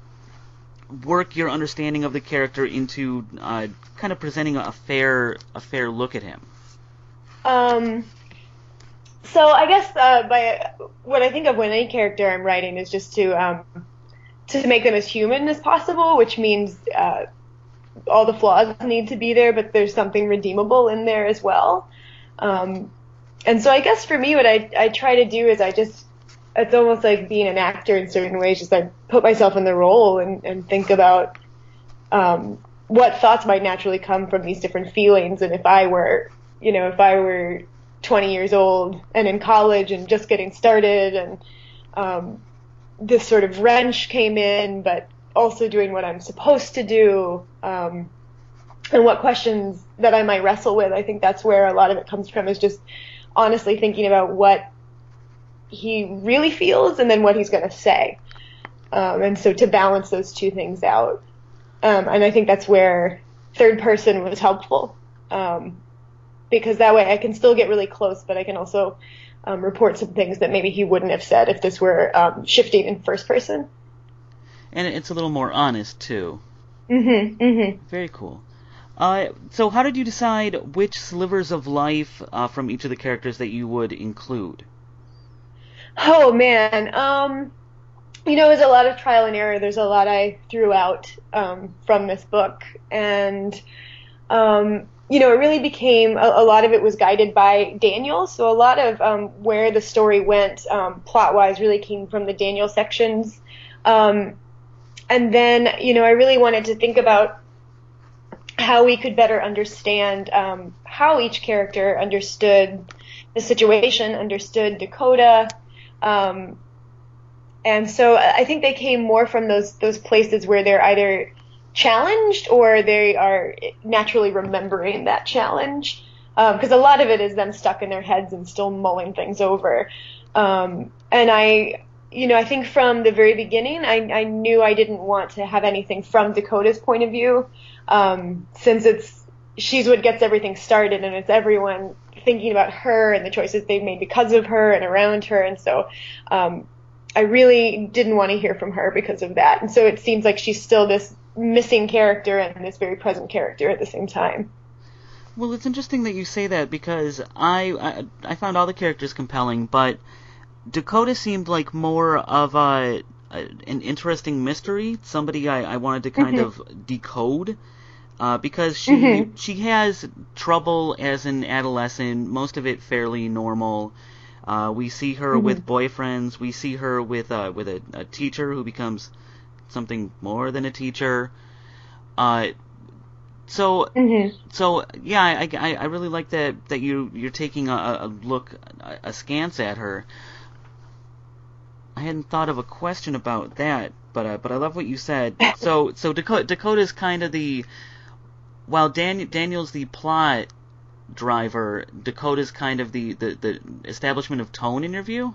work your understanding of the character into uh, kind of presenting a fair a fair look at him? Um, so I guess uh, by what I think of when any character I'm writing is just to um, to make them as human as possible, which means uh, all the flaws need to be there, but there's something redeemable in there as well. Um, and so I guess for me, what I I try to do is I just it's almost like being an actor in certain ways. Just I put myself in the role and, and think about um, what thoughts might naturally come from these different feelings. And if I were, you know, if I were twenty years old and in college and just getting started, and um, this sort of wrench came in, but also doing what I'm supposed to do, um, and what questions that I might wrestle with. I think that's where a lot of it comes from, is just honestly thinking about what he really feels and then what he's going to say. Um, and so to balance those two things out. Um, and I think that's where third person was helpful, um, because that way I can still get really close, but I can also um, report some things that maybe he wouldn't have said if this were um, shifting in first person. And it's a little more honest, too. Mm-hmm, mm-hmm. Very cool. Uh, so how did you decide which slivers of life uh, from each of the characters that you would include? Oh, man. Um, you know, there's a lot of trial and error. There's a lot I threw out um, from this book. And, um, you know, it really became, a, a lot of it was guided by Daniel. So a lot of um, where the story went um, plot-wise really came from the Daniel sections. Um, and then, you know, I really wanted to think about how we could better understand um, how each character understood the situation, understood Dakota. Um, and so I think they came more from those those places where they're either challenged or they are naturally remembering that challenge. Because um, a lot of it is them stuck in their heads and still mulling things over. Um, and I you know, I think from the very beginning, I, I knew I didn't want to have anything from Dakota's point of view, um, since it's she's what gets everything started, and it's everyone thinking about her and the choices they've made because of her and around her, and so um, I really didn't want to hear from her because of that. And so it seems like she's still this missing character and this very present character at the same time. Well, it's interesting that you say that, because I, I, I found all the characters compelling, but Dakota seemed like more of a, a an interesting mystery, somebody I, I wanted to kind mm-hmm. of decode, uh, because she mm-hmm. she has trouble as an adolescent, most of it fairly normal. Uh, we see her mm-hmm. with boyfriends, we see her with uh, with a, a teacher who becomes something more than a teacher. Uh, so mm-hmm. so yeah, I, I, I really like that that you you're taking a, a look, a, a scance at her. I hadn't thought of a question about that, but uh, but I love what you said. So so Dakota Dakota's kind of the, while Dan, Daniel's the plot driver, Dakota's kind of the, the, the establishment of tone in your view?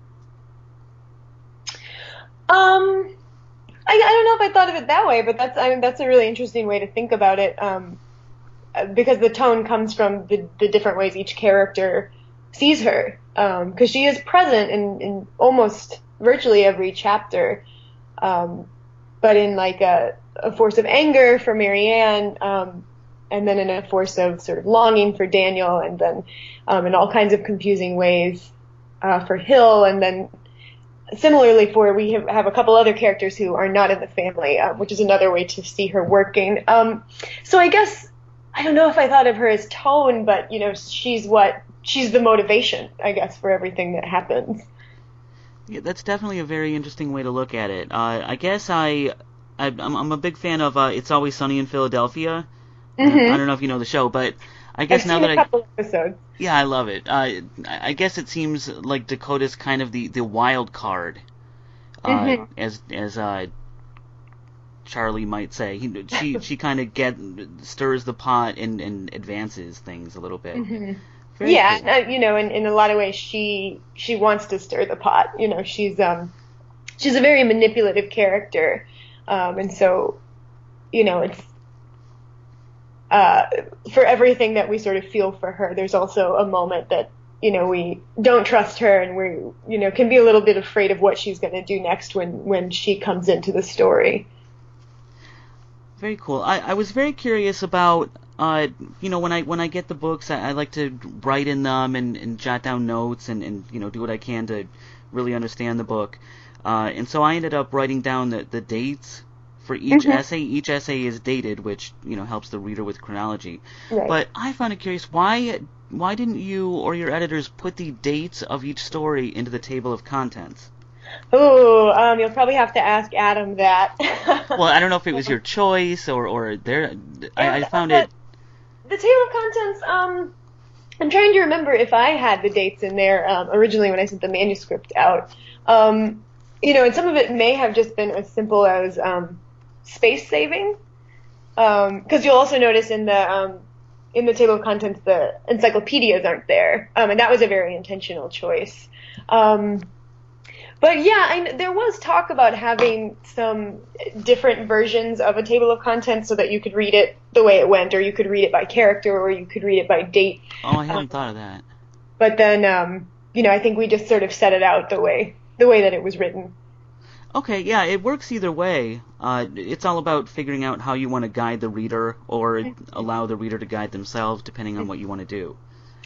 Um, I, I don't know if I thought of it that way, but that's I mean that's a really interesting way to think about it. Um, because the tone comes from the the different ways each character sees her. Um, because she is present in, in almost virtually every chapter, um, but in like a, a force of anger for Marianne, um, and then in a force of sort of longing for Daniel, and then um, in all kinds of confusing ways uh, for Hill, and then similarly for we have, have a couple other characters who are not in the family, uh, which is another way to see her working. Um, so I guess I don't know if I thought of her as tone, but you know she's what. She's the motivation, I guess, for everything that happens. Yeah, that's definitely a very interesting way to look at it. Uh, I guess I, I I'm, I'm a big fan of uh, It's Always Sunny in Philadelphia. Mm-hmm. I don't know if you know the show, but I guess I've now seen that a I couple episodes. Yeah, I love it. Uh, I guess it seems like Dakota's kind of the, the wild card, uh, mm-hmm. as as uh, Charlie might say. He, she she kind of get stirs the pot and, and advances things a little bit. Mm-hmm. Very yeah, cool. uh, you know, in, in a lot of ways, she she wants to stir the pot. You know, she's um she's a very manipulative character, um, and so, you know, it's uh for everything that we sort of feel for her. There's also a moment that you know we don't trust her, and we you know can be a little bit afraid of what she's going to do next when when she comes into the story. Very cool. I, I was very curious about. Uh, you know, when I when I get the books, I, I like to write in them and, and jot down notes and, and you know do what I can to really understand the book. Uh, and so I ended up writing down the, the dates for each mm-hmm. essay. Each essay is dated, which you know helps the reader with chronology. Right. But I found it curious why why didn't you or your editors put the dates of each story into the table of contents? Oh, um, you'll probably have to ask Adam that. Well, I don't know if it was your choice or or their. I, I found it. The table of contents, um, I'm trying to remember if I had the dates in there um, originally when I sent the manuscript out. Um, you know, and some of it may have just been as simple as um, space saving, because um, you'll also notice in the um, in the table of contents the encyclopedias aren't there, um, and that was a very intentional choice. Um, But yeah, I, there was talk about having some different versions of a table of contents so that you could read it the way it went, or you could read it by character, or you could read it by date. Oh, I hadn't um, thought of that. But then, um, you know, I think we just sort of set it out the way the way that it was written. Okay, yeah, it works either way. Uh, it's all about figuring out how you want to guide the reader, or allow the reader to guide themselves, depending on what you want to do.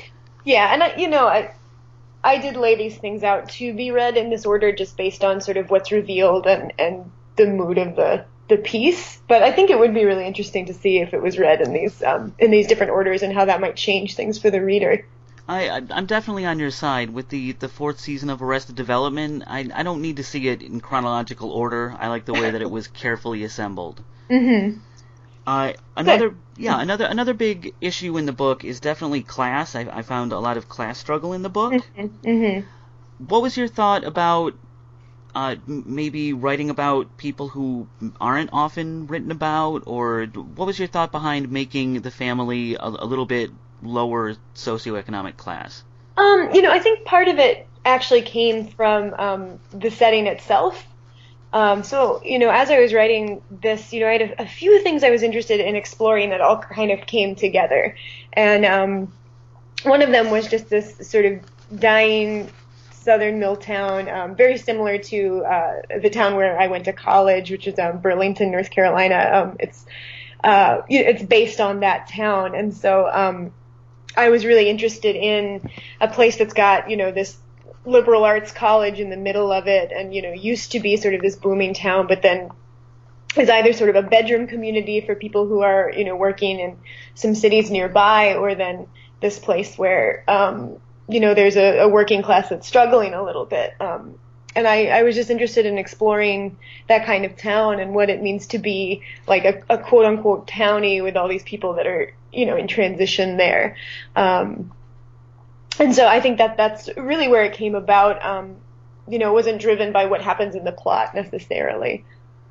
Yeah, and I, you know, I. I did lay these things out to be read in this order just based on sort of what's revealed and, and the mood of the, the piece. But I think it would be really interesting to see if it was read in these um, in these different orders and how that might change things for the reader. I, I, I'm definitely on your side. With the, the fourth season of Arrested Development, I, I don't need to see it in chronological order. I like the way that it was carefully assembled. Mm-hmm. Uh, another, Good. yeah, another another big issue in the book is definitely class. I, I found a lot of class struggle in the book. Mm-hmm. Mm-hmm. What was your thought about uh, maybe writing about people who aren't often written about, or what was your thought behind making the family a, a little bit lower socioeconomic class? Um, you know, I think part of it actually came from um, the setting itself. Um, so, you know, as I was writing this, you know, I had a, a few things I was interested in exploring that all kind of came together. And um, one of them was just this sort of dying southern mill town, um, very similar to uh, the town where I went to college, which is um, Burlington, North Carolina. Um, it's uh, it's based on that town. And so um, I was really interested in a place that's got, you know, this liberal arts college in the middle of it, and you know used to be sort of this booming town, but then is either sort of a bedroom community for people who are you know working in some cities nearby, or then this place where um you know there's a, a working class that's struggling a little bit, um and I, I was just interested in exploring that kind of town and what it means to be like a, a quote unquote townie with all these people that are you know in transition there. um And so I think that that's really where it came about. Um, you know, it wasn't driven by what happens in the plot necessarily.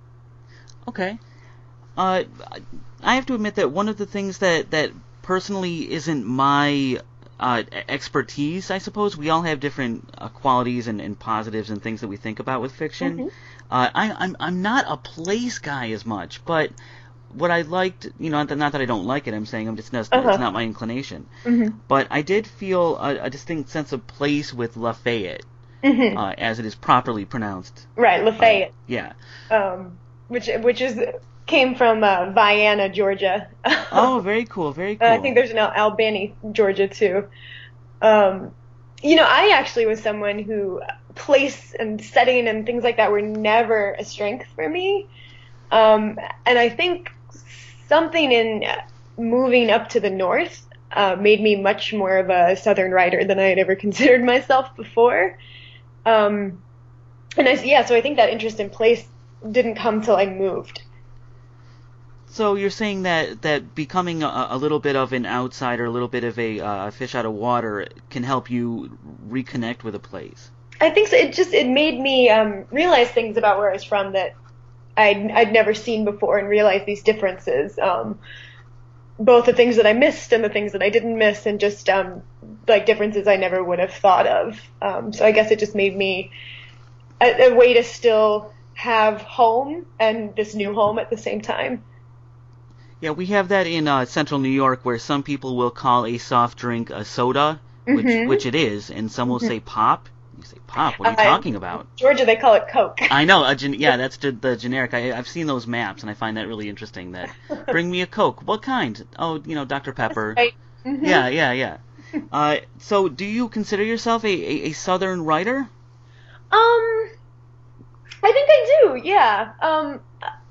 Okay. Uh, I have to admit that one of the things that, that personally isn't my uh, expertise, I suppose. We all have different uh, qualities and, and positives and things that we think about with fiction. Mm-hmm. Uh, I, I'm I'm not a place guy as much, but what I liked, you know, not that I don't like it, I'm saying I'm just not, uh-huh. it's not my inclination. Mm-hmm. But I did feel a, a distinct sense of place with Lafayette, mm-hmm. uh, as it is properly pronounced. Right, Lafayette. Uh, yeah. Um, which which is came from uh, Vienna, Georgia. Oh, very cool, very cool. Uh, I think there's an Al- Albany, Georgia too. Um, you know, I actually was someone who place and setting and things like that were never a strength for me. Um, and I think something in moving up to the north uh, made me much more of a southern writer than I had ever considered myself before. Um, and I, yeah, so I think that interest in place didn't come till I moved. So you're saying that, that becoming a, a little bit of an outsider, a little bit of a uh, fish out of water can help you reconnect with a place? I think so. It just, it made me um, realize things about where I was from that I'd, I'd never seen before, and realize these differences, um, both the things that I missed and the things that I didn't miss, and just um, like differences I never would have thought of. Um, so I guess it just made me a, a way to still have home and this new home at the same time. Yeah, we have that in uh, Central New York, where some people will call a soft drink a soda, which mm-hmm. which it is, and some will mm-hmm. say pop. You say pop? What are you uh, talking about? Georgia, they call it Coke. I know. A gen- yeah, that's the, the generic. I, I've seen those maps, and I find that really interesting. That bring me a Coke. What kind? Oh, you know, Doctor Pepper. Right. Mm-hmm. Yeah, yeah, yeah. Uh, so, do you consider yourself a, a, a Southern writer? Um, I think I do. Yeah. Um,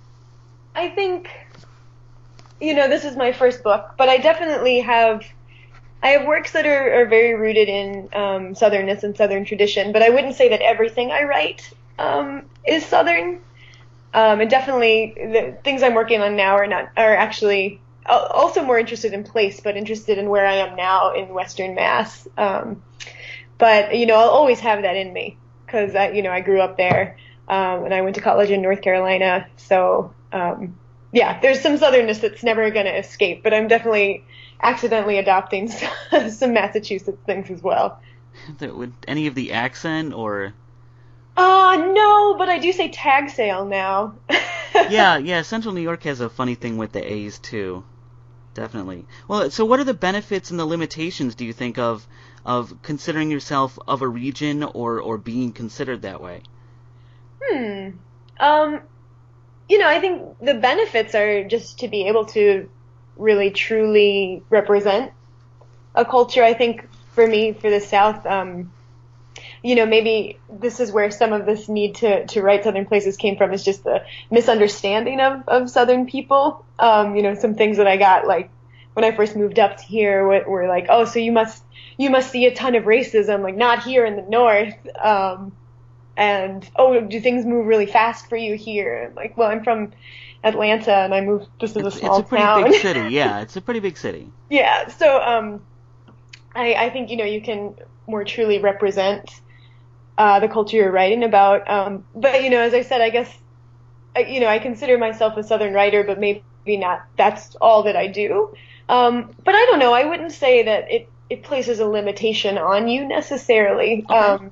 I think, you know, this is my first book, but I definitely have. I have works that are, are very rooted in um, Southernness and Southern tradition, but I wouldn't say that everything I write um, is Southern. Um, and definitely the things I'm working on now are not are actually also more interested in place, but interested in where I am now in Western Mass. Um, but you know, I'll always have that in me because I, you know, I grew up there um, and I went to college in North Carolina. So um, yeah, there's some Southernness that's never going to escape, but I'm definitely accidentally adopting some Massachusetts things as well. Would any of the accent or? Uh, no, but I do say tag sale now. yeah, yeah, Central New York has a funny thing with the A's too. Definitely. Well, so what are the benefits and the limitations, do you think, of of considering yourself of a region or, or being considered that way? Hmm. Um, you know, I think the benefits are just to be able to really truly represent a culture. I think for me, for the South, um, you know, maybe this is where some of this need to, to write Southern places came from, is just the misunderstanding of, of Southern people. Um, you know, some things that I got, like, when I first moved up here were, were like, oh, so you must, you must see a ton of racism, like, not here in the North. Um, and, oh, do things move really fast for you here? I'm like, well, I'm from Atlanta, and I moved, this is a small town. It's a pretty town. big city, yeah, it's a pretty big city. Yeah, so, um, I, I think, you know, you can more truly represent uh, the culture you're writing about. Um, but, you know, as I said, I guess, I, you know, I consider myself a Southern writer, but maybe not, that's all that I do. Um, but I don't know, I wouldn't say that it, it places a limitation on you necessarily. Okay. Um,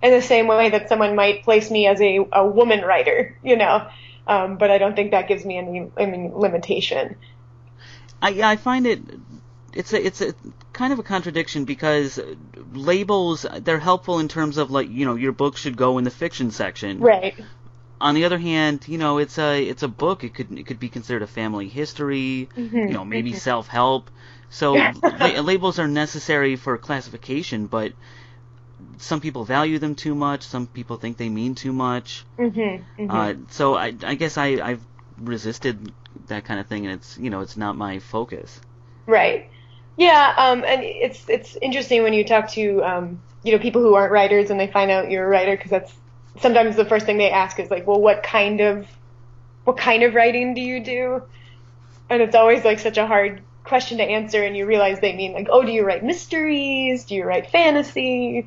in the same way that someone might place me as a, a woman writer, you know. Um, but I don't think that gives me any, any limitation. I I find it it's a it's a kind of a contradiction, because labels, they're helpful in terms of, like, you know, your book should go in the fiction section. Right. On the other hand, you know, it's a it's a book. It could it could be considered a family history, mm-hmm. you know, maybe mm-hmm. self-help. So la- labels are necessary for classification, but some people value them too much. Some people think they mean too much. Mm-hmm. Mm-hmm. Uh, so I I guess I I've resisted that kind of thing, and it's, you know, it's not my focus. Right. Yeah. Um. And it's it's interesting when you talk to um you know people who aren't writers and they find out you're a writer, because that's sometimes the first thing they ask is like, well, what kind of what kind of writing do you do? And it's always like such a hard question to answer, and you realize they mean like, oh, do you write mysteries? Do you write fantasy?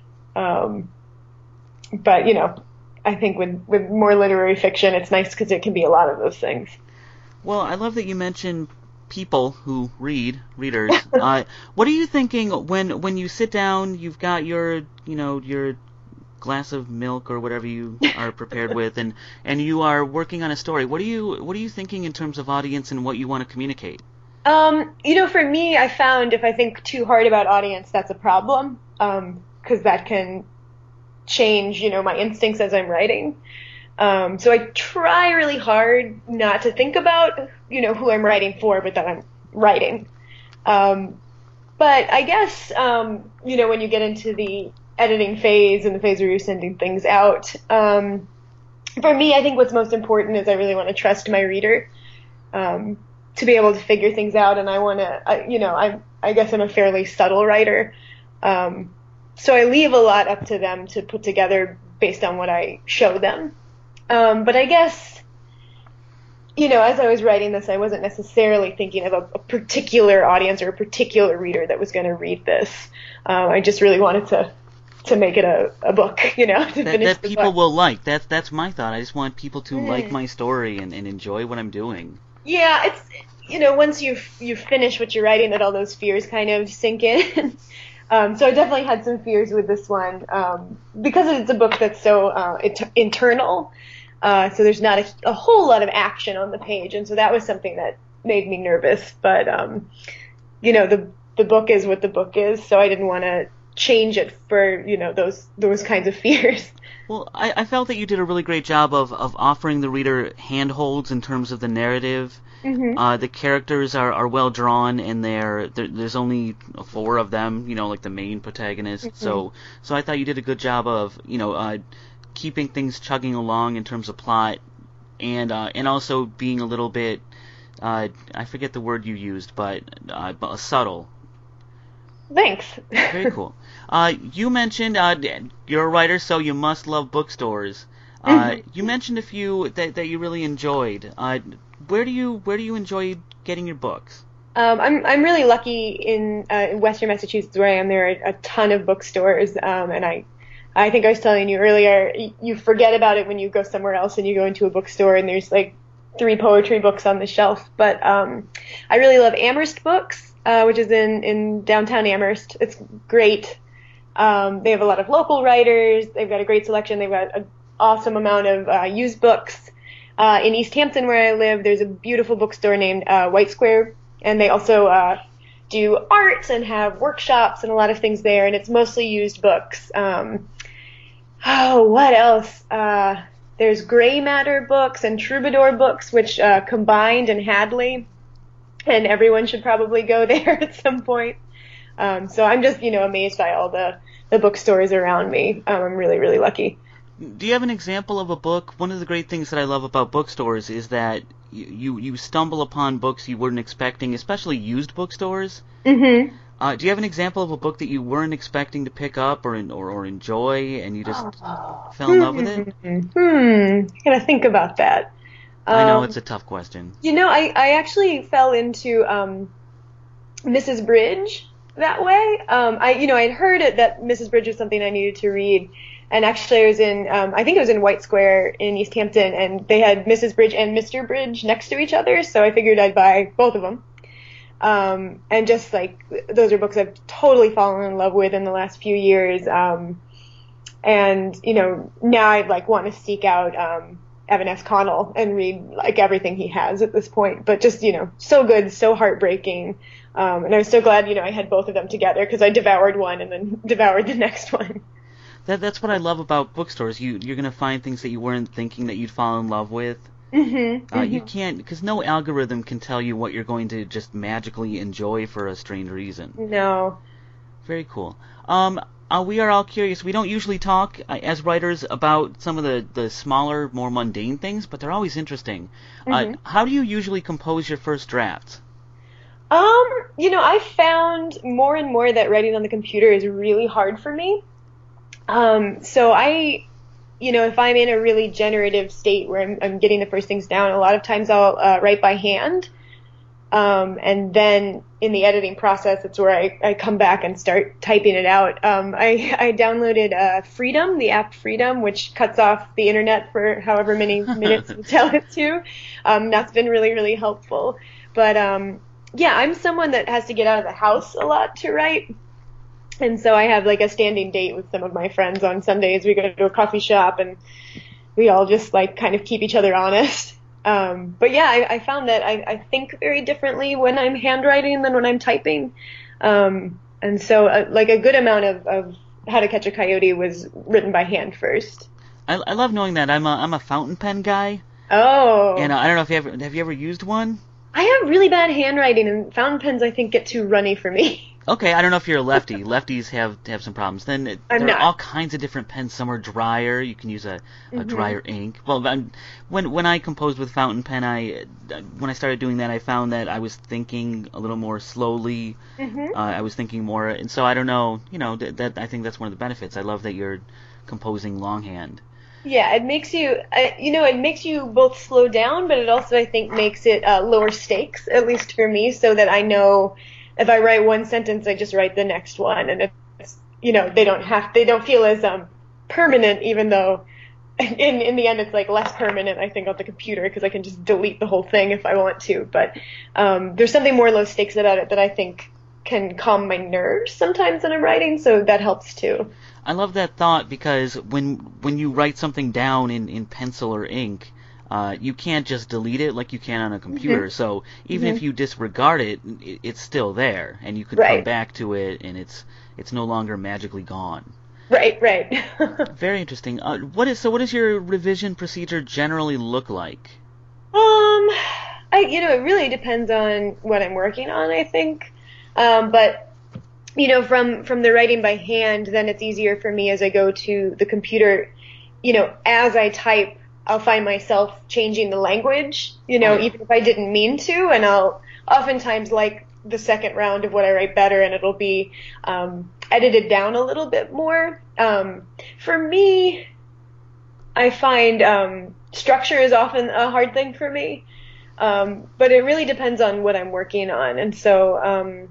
Um, but you know, I think with with more literary fiction, it's nice because it can be a lot of those things. Well, I love that you mentioned people who read, readers. uh, what are you thinking when when you sit down? You've got your, you know, your glass of milk or whatever you are prepared with, and and you are working on a story. What are you what are you thinking in terms of audience and what you want to communicate? Um, you know, for me, I found if I think too hard about audience, that's a problem, um, because that can change, you know, my instincts as I'm writing. Um, so I try really hard not to think about, you know, who I'm writing for, but that I'm writing. Um, but I guess, um, you know, when you get into the editing phase and the phase where you're sending things out, um, for me, I think what's most important is I really want to trust my reader, um, to be able to figure things out. And I want to, you know, I, I guess I'm a fairly subtle writer. Um, so I leave a lot up to them to put together based on what I show them. Um, but I guess, you know, as I was writing this, I wasn't necessarily thinking of a, a particular audience or a particular reader that was going to read this. Um, I just really wanted to to make it a, a book, you know, to that, finish that the people book. will like. That's that's my thought. I just want people to Mm. like my story and, and enjoy what I'm doing. Yeah, it's, you know, once you you finish what you're writing, that all those fears kind of sink in. um, so I definitely had some fears with this one, um, because it's a book that's so uh, it- internal. Uh, so there's not a, a whole lot of action on the page, and so that was something that made me nervous. But um, you know, the the book is what the book is, so I didn't want to change it for, you know, those those kinds of fears. Well, I, I felt that you did a really great job of, of offering the reader handholds in terms of the narrative. Mm-hmm. Uh, the characters are, are well drawn, and they're, they're, there's only four of them, you know, like the main protagonist. Mm-hmm. So so I thought you did a good job of, you know, uh, keeping things chugging along in terms of plot, and uh, and also being a little bit, uh, I forget the word you used, but uh, but subtle. Thanks. Very cool. Uh, you mentioned uh, you're a writer, so you must love bookstores. Uh, Mm-hmm. You mentioned a few that, that you really enjoyed. Uh, where do you where do you enjoy getting your books? Um, I'm I'm really lucky in, uh, in Western Massachusetts, where I am. There are a ton of bookstores, um, and I I think I was telling you earlier, y- you forget about it when you go somewhere else and you go into a bookstore and there's like three poetry books on the shelf. But um, I really love Amherst Books, uh, which is in, in downtown Amherst. It's great. Um, they have a lot of local writers. They've got a great selection. They've got an awesome amount of uh, used books. Uh, in East Hampton, where I live, there's a beautiful bookstore named uh, White Square, and they also uh, do art and have workshops and a lot of things there, and it's mostly used books. Um, oh, what else? Uh, there's Gray Matter Books and Troubadour Books, which uh, combined in Hadley, and everyone should probably go there at some point. Um, so I'm just, you know, amazed by all the, the bookstores around me. Um, I'm really, really lucky. Do you have an example of a book? One of the great things that I love about bookstores is that you you, you stumble upon books you weren't expecting, especially used bookstores. Mm-hmm. Uh, do you have an example of a book that you weren't expecting to pick up or or, or enjoy, and you just Oh. fell in love with it? Hmm. I gotta think about that. I know Um, it's a tough question. You know, I, I actually fell into um, Missus Bridge that way. Um, I, you know, I'd heard it, that Missus Bridge was something I needed to read. And actually I was in, um, I think it was in White Square in East Hampton, and they had Missus Bridge and Mister Bridge next to each other, so I figured I'd buy both of them. Um, and just like, those are books I've totally fallen in love with in the last few years. Um, And, you know, now I like want to seek out, um, Evan S. Connell and read like everything he has at this point. But just, you know, so good, so heartbreaking. Um, and I was so glad, you know, I had both of them together because I devoured one and then devoured the next one. That that's what I love about bookstores. You you're gonna find things that you weren't thinking that you'd fall in love with. Mm-hmm, uh, mm-hmm. You can't, because no algorithm can tell you what you're going to just magically enjoy for a strange reason. No. Very cool. Um, uh, we are all curious. We don't usually talk uh, as writers about some of the, the smaller, more mundane things, but they're always interesting. Mm-hmm. Uh, how do you usually compose your first drafts? Um, you know, I found more and more that writing on the computer is really hard for me. Um, so I, you know, if I'm in a really generative state where I'm, I'm getting the first things down, a lot of times I'll uh, write by hand. Um, and then in the editing process, it's where I, I come back and start typing it out. Um, I, I downloaded uh, Freedom, the app Freedom, which cuts off the internet for however many minutes you tell it to. Um, that's been really, really helpful. But um, yeah, I'm someone that has to get out of the house a lot to write. And so I have like a standing date with some of my friends on Sundays. We go to a coffee shop and we all just like kind of keep each other honest. Um, but yeah, I, I found that I, I think very differently when I'm handwriting than when I'm typing. Um, and so uh, like a good amount of, of How to Catch a Coyote was written by hand first. I, I love knowing that. I'm a I'm a fountain pen guy. Oh. And uh, I don't know if you ever have you ever used one? I have really bad handwriting, and fountain pens I think get too runny for me. Okay, I don't know if you're a lefty. Lefties have have some problems. Then it, I'm there not. are all kinds of different pens. Some are drier. You can use a, a Mm-hmm. drier ink. Well, I'm, when when I composed with fountain pen, I when I started doing that, I found that I was thinking a little more slowly. Mm-hmm. Uh, I was thinking more, and so I don't know. You know, that, that I think that's one of the benefits. I love that you're composing longhand. Yeah, it makes you, uh, you know, it makes you both slow down, but it also, I think, makes it uh, lower stakes, at least for me, so that I know if I write one sentence, I just write the next one, and it's, you know, they don't have, they don't feel as um, permanent, even though in in the end it's like less permanent, I think, on the computer, because I can just delete the whole thing if I want to. But um, there's something more low stakes about it that I think can calm my nerves sometimes when I'm writing, so that helps too. I love that thought because when when you write something down in, in pencil or ink, uh, you can't just delete it like you can on a computer. Mm-hmm. So even Mm-hmm. if you disregard it, it, it's still there, and you can Right. come back to it, and it's it's no longer magically gone. Right, right. Very interesting. Uh, what is so? What does your revision procedure generally look like? Um, I you know it really depends on what I'm working on, I think. Um, but you know, from from the writing by hand, then it's easier for me as I go to the computer. You know, as I type, I'll find myself changing the language. You know, Oh, yeah. even if I didn't mean to, and I'll oftentimes like the second round of what I write better, and it'll be um, edited down a little bit more. Um, for me, I find um, structure is often a hard thing for me, um, but it really depends on what I'm working on, and so. Um,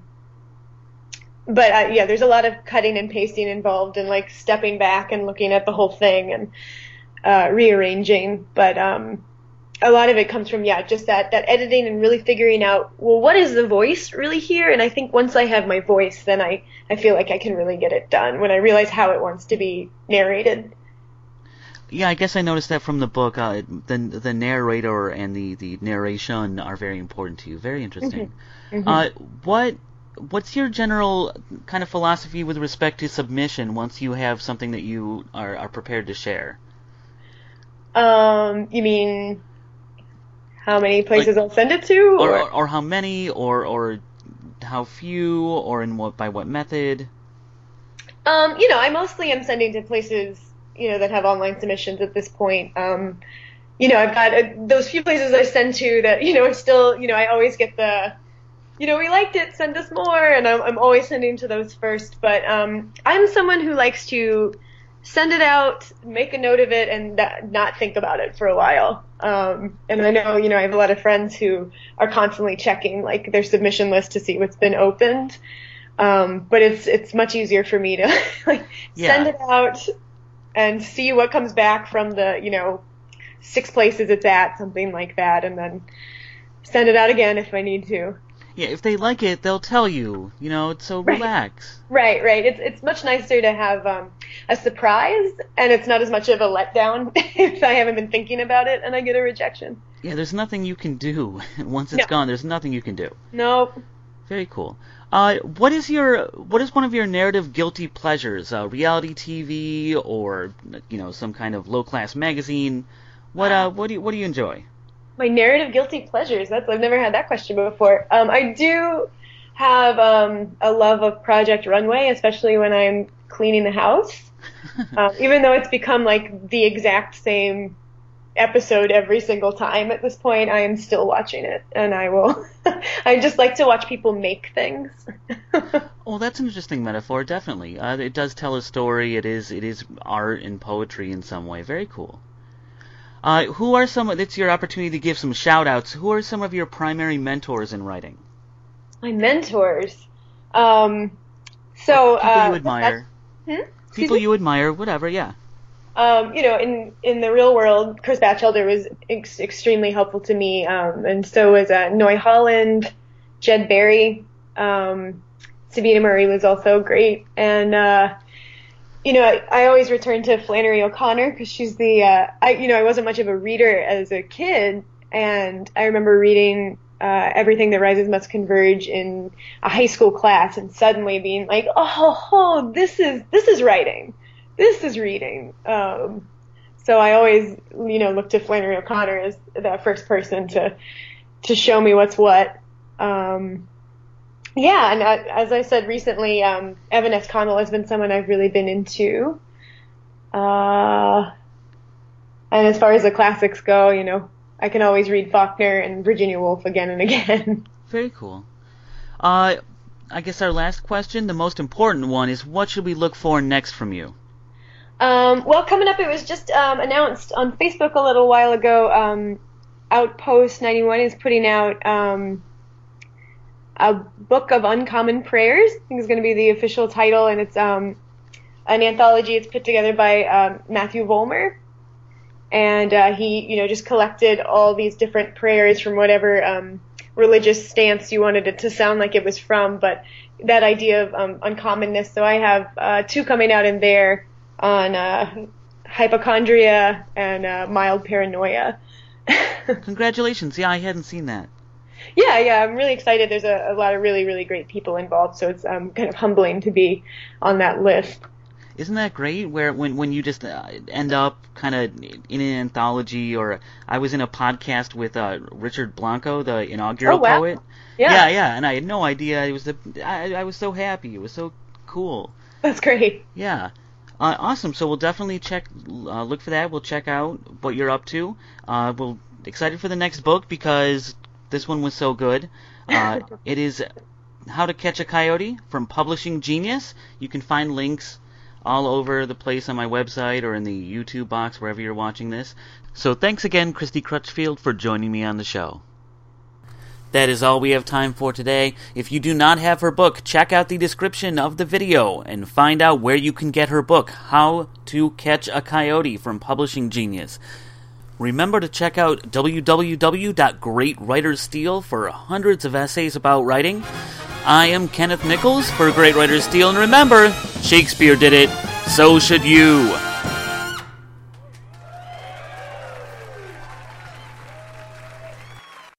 but uh, yeah, there's a lot of cutting and pasting involved, and like stepping back and looking at the whole thing and uh, rearranging. But um, a lot of it comes from yeah, just that that editing and really figuring out well, what is the voice really here? And I think once I have my voice, then I I feel like I can really get it done when I realize how it wants to be narrated. Yeah, I guess I noticed that from the book. Uh, the the narrator and the, the narration are very important to you. Very interesting. Mm-hmm. Mm-hmm. Uh, what what's your general kind of philosophy with respect to submission once you have something that you are, are prepared to share? Um, you mean how many places Like- I'll send it to, Or, or, or, or how many, or or how few, or in what by what method? um, you know, I mostly am sending to places, you know, that have online submissions at this point. Um, you know, I've got uh those few places I send to that, you know, are still, you know, I always get the, you know, we liked it, send us more, and I'm, I'm always sending to those first. But um, I'm someone who likes to send it out, make a note of it, and that, not think about it for a while. Um, and I know, you know, I have a lot of friends who are constantly checking like their submission list to see what's been opened. Um, but it's it's much easier for me to like Yeah. send it out and see what comes back from the, you know, six places it's at, something like that, and then send it out again if I need to. Yeah, if they like it, they'll tell you. You know, so relax. Right, right. It's it's much nicer to have um, a surprise, and it's not as much of a letdown if I haven't been thinking about it and I get a rejection. Yeah, there's nothing you can do. Once it's No. gone, there's nothing you can do. Nope. Very cool. Uh, what is your what is one of your narrative guilty pleasures? Uh, reality T V or you know some kind of low class magazine? What uh what do you what do you enjoy? My narrative guilty pleasures. That's I've never had that question before. Um, I do have um, a love of Project Runway, especially when I'm cleaning the house. um, even though it's become like the exact same episode every single time at this point, I am still watching it, and I will. I just like to watch people make things. Well, that's an interesting metaphor. Definitely, uh, it does tell a story. It is it is art and poetry in some way. Very cool. Uh, who are some? It's your opportunity to give some shout-outs. Who are some of your primary mentors in writing? My mentors. Um, so people uh, you admire. Hmm? People you admire. Whatever. Yeah. Um, you know, in in the real world, Chris Batchelder was ex- extremely helpful to me, um, and so was uh, Noy Holland, Jed Berry, um, Sabina Murray was also great, and. Uh, You know, I, I always return to Flannery O'Connor because she's the, uh, I, you know, I wasn't much of a reader as a kid, and I remember reading uh, Everything That Rises Must Converge in a high school class, and suddenly being like, oh, oh this is this is writing, this is reading. Um, so I always, you know, look to Flannery O'Connor as that first person to to show me what's what. Um, Yeah, and uh, as I said recently, um, Evan S. Connell has been someone I've really been into. Uh, and as far as the classics go, you know, I can always read Faulkner and Virginia Woolf again and again. Very cool. Uh, I guess our last question, the most important one, is what should we look for next from you? Um, well, coming up, it was just um, announced on Facebook a little while ago. Um, Outpost ninety-one is putting out um, a book of uncommon prayers. I think is going to be the official title, and it's um, an anthology. It's put together by um, Matthew Vollmer, and uh, he, you know, just collected all these different prayers from whatever um, religious stance you wanted it to sound like it was from, but that idea of um, uncommonness. So I have uh, two coming out in there on uh, hypochondria and uh, mild paranoia. Congratulations. Yeah, I hadn't seen that. Yeah, yeah, I'm really excited. There's a, a lot of really, really great people involved, so it's um, kind of humbling to be on that list. Isn't that great? Where when when you just uh, end up kind of in an anthology, or I was in a podcast with uh, Richard Blanco, the inaugural oh, wow. poet. Yeah. yeah, yeah, and I had no idea. It was the I, I was so happy. It was so cool. That's great. Yeah. Uh, awesome. So we'll definitely check, uh, look for that. We'll check out what you're up to. Uh, we're excited for the next book because this one was so good. Uh, it is How to Catch a Coyote from Publishing Genius. You can find links all over the place on my website or in the YouTube box, wherever you're watching this. So thanks again, Christy Crutchfield, for joining me on the show. That is all we have time for today. If you do not have her book, check out the description of the video and find out where you can get her book, How to Catch a Coyote from Publishing Genius. Remember to check out w w w dot great writers steal for hundreds of essays about writing. I am Kenneth Nichols for Great Writers Steal, and remember, Shakespeare did it, so should you.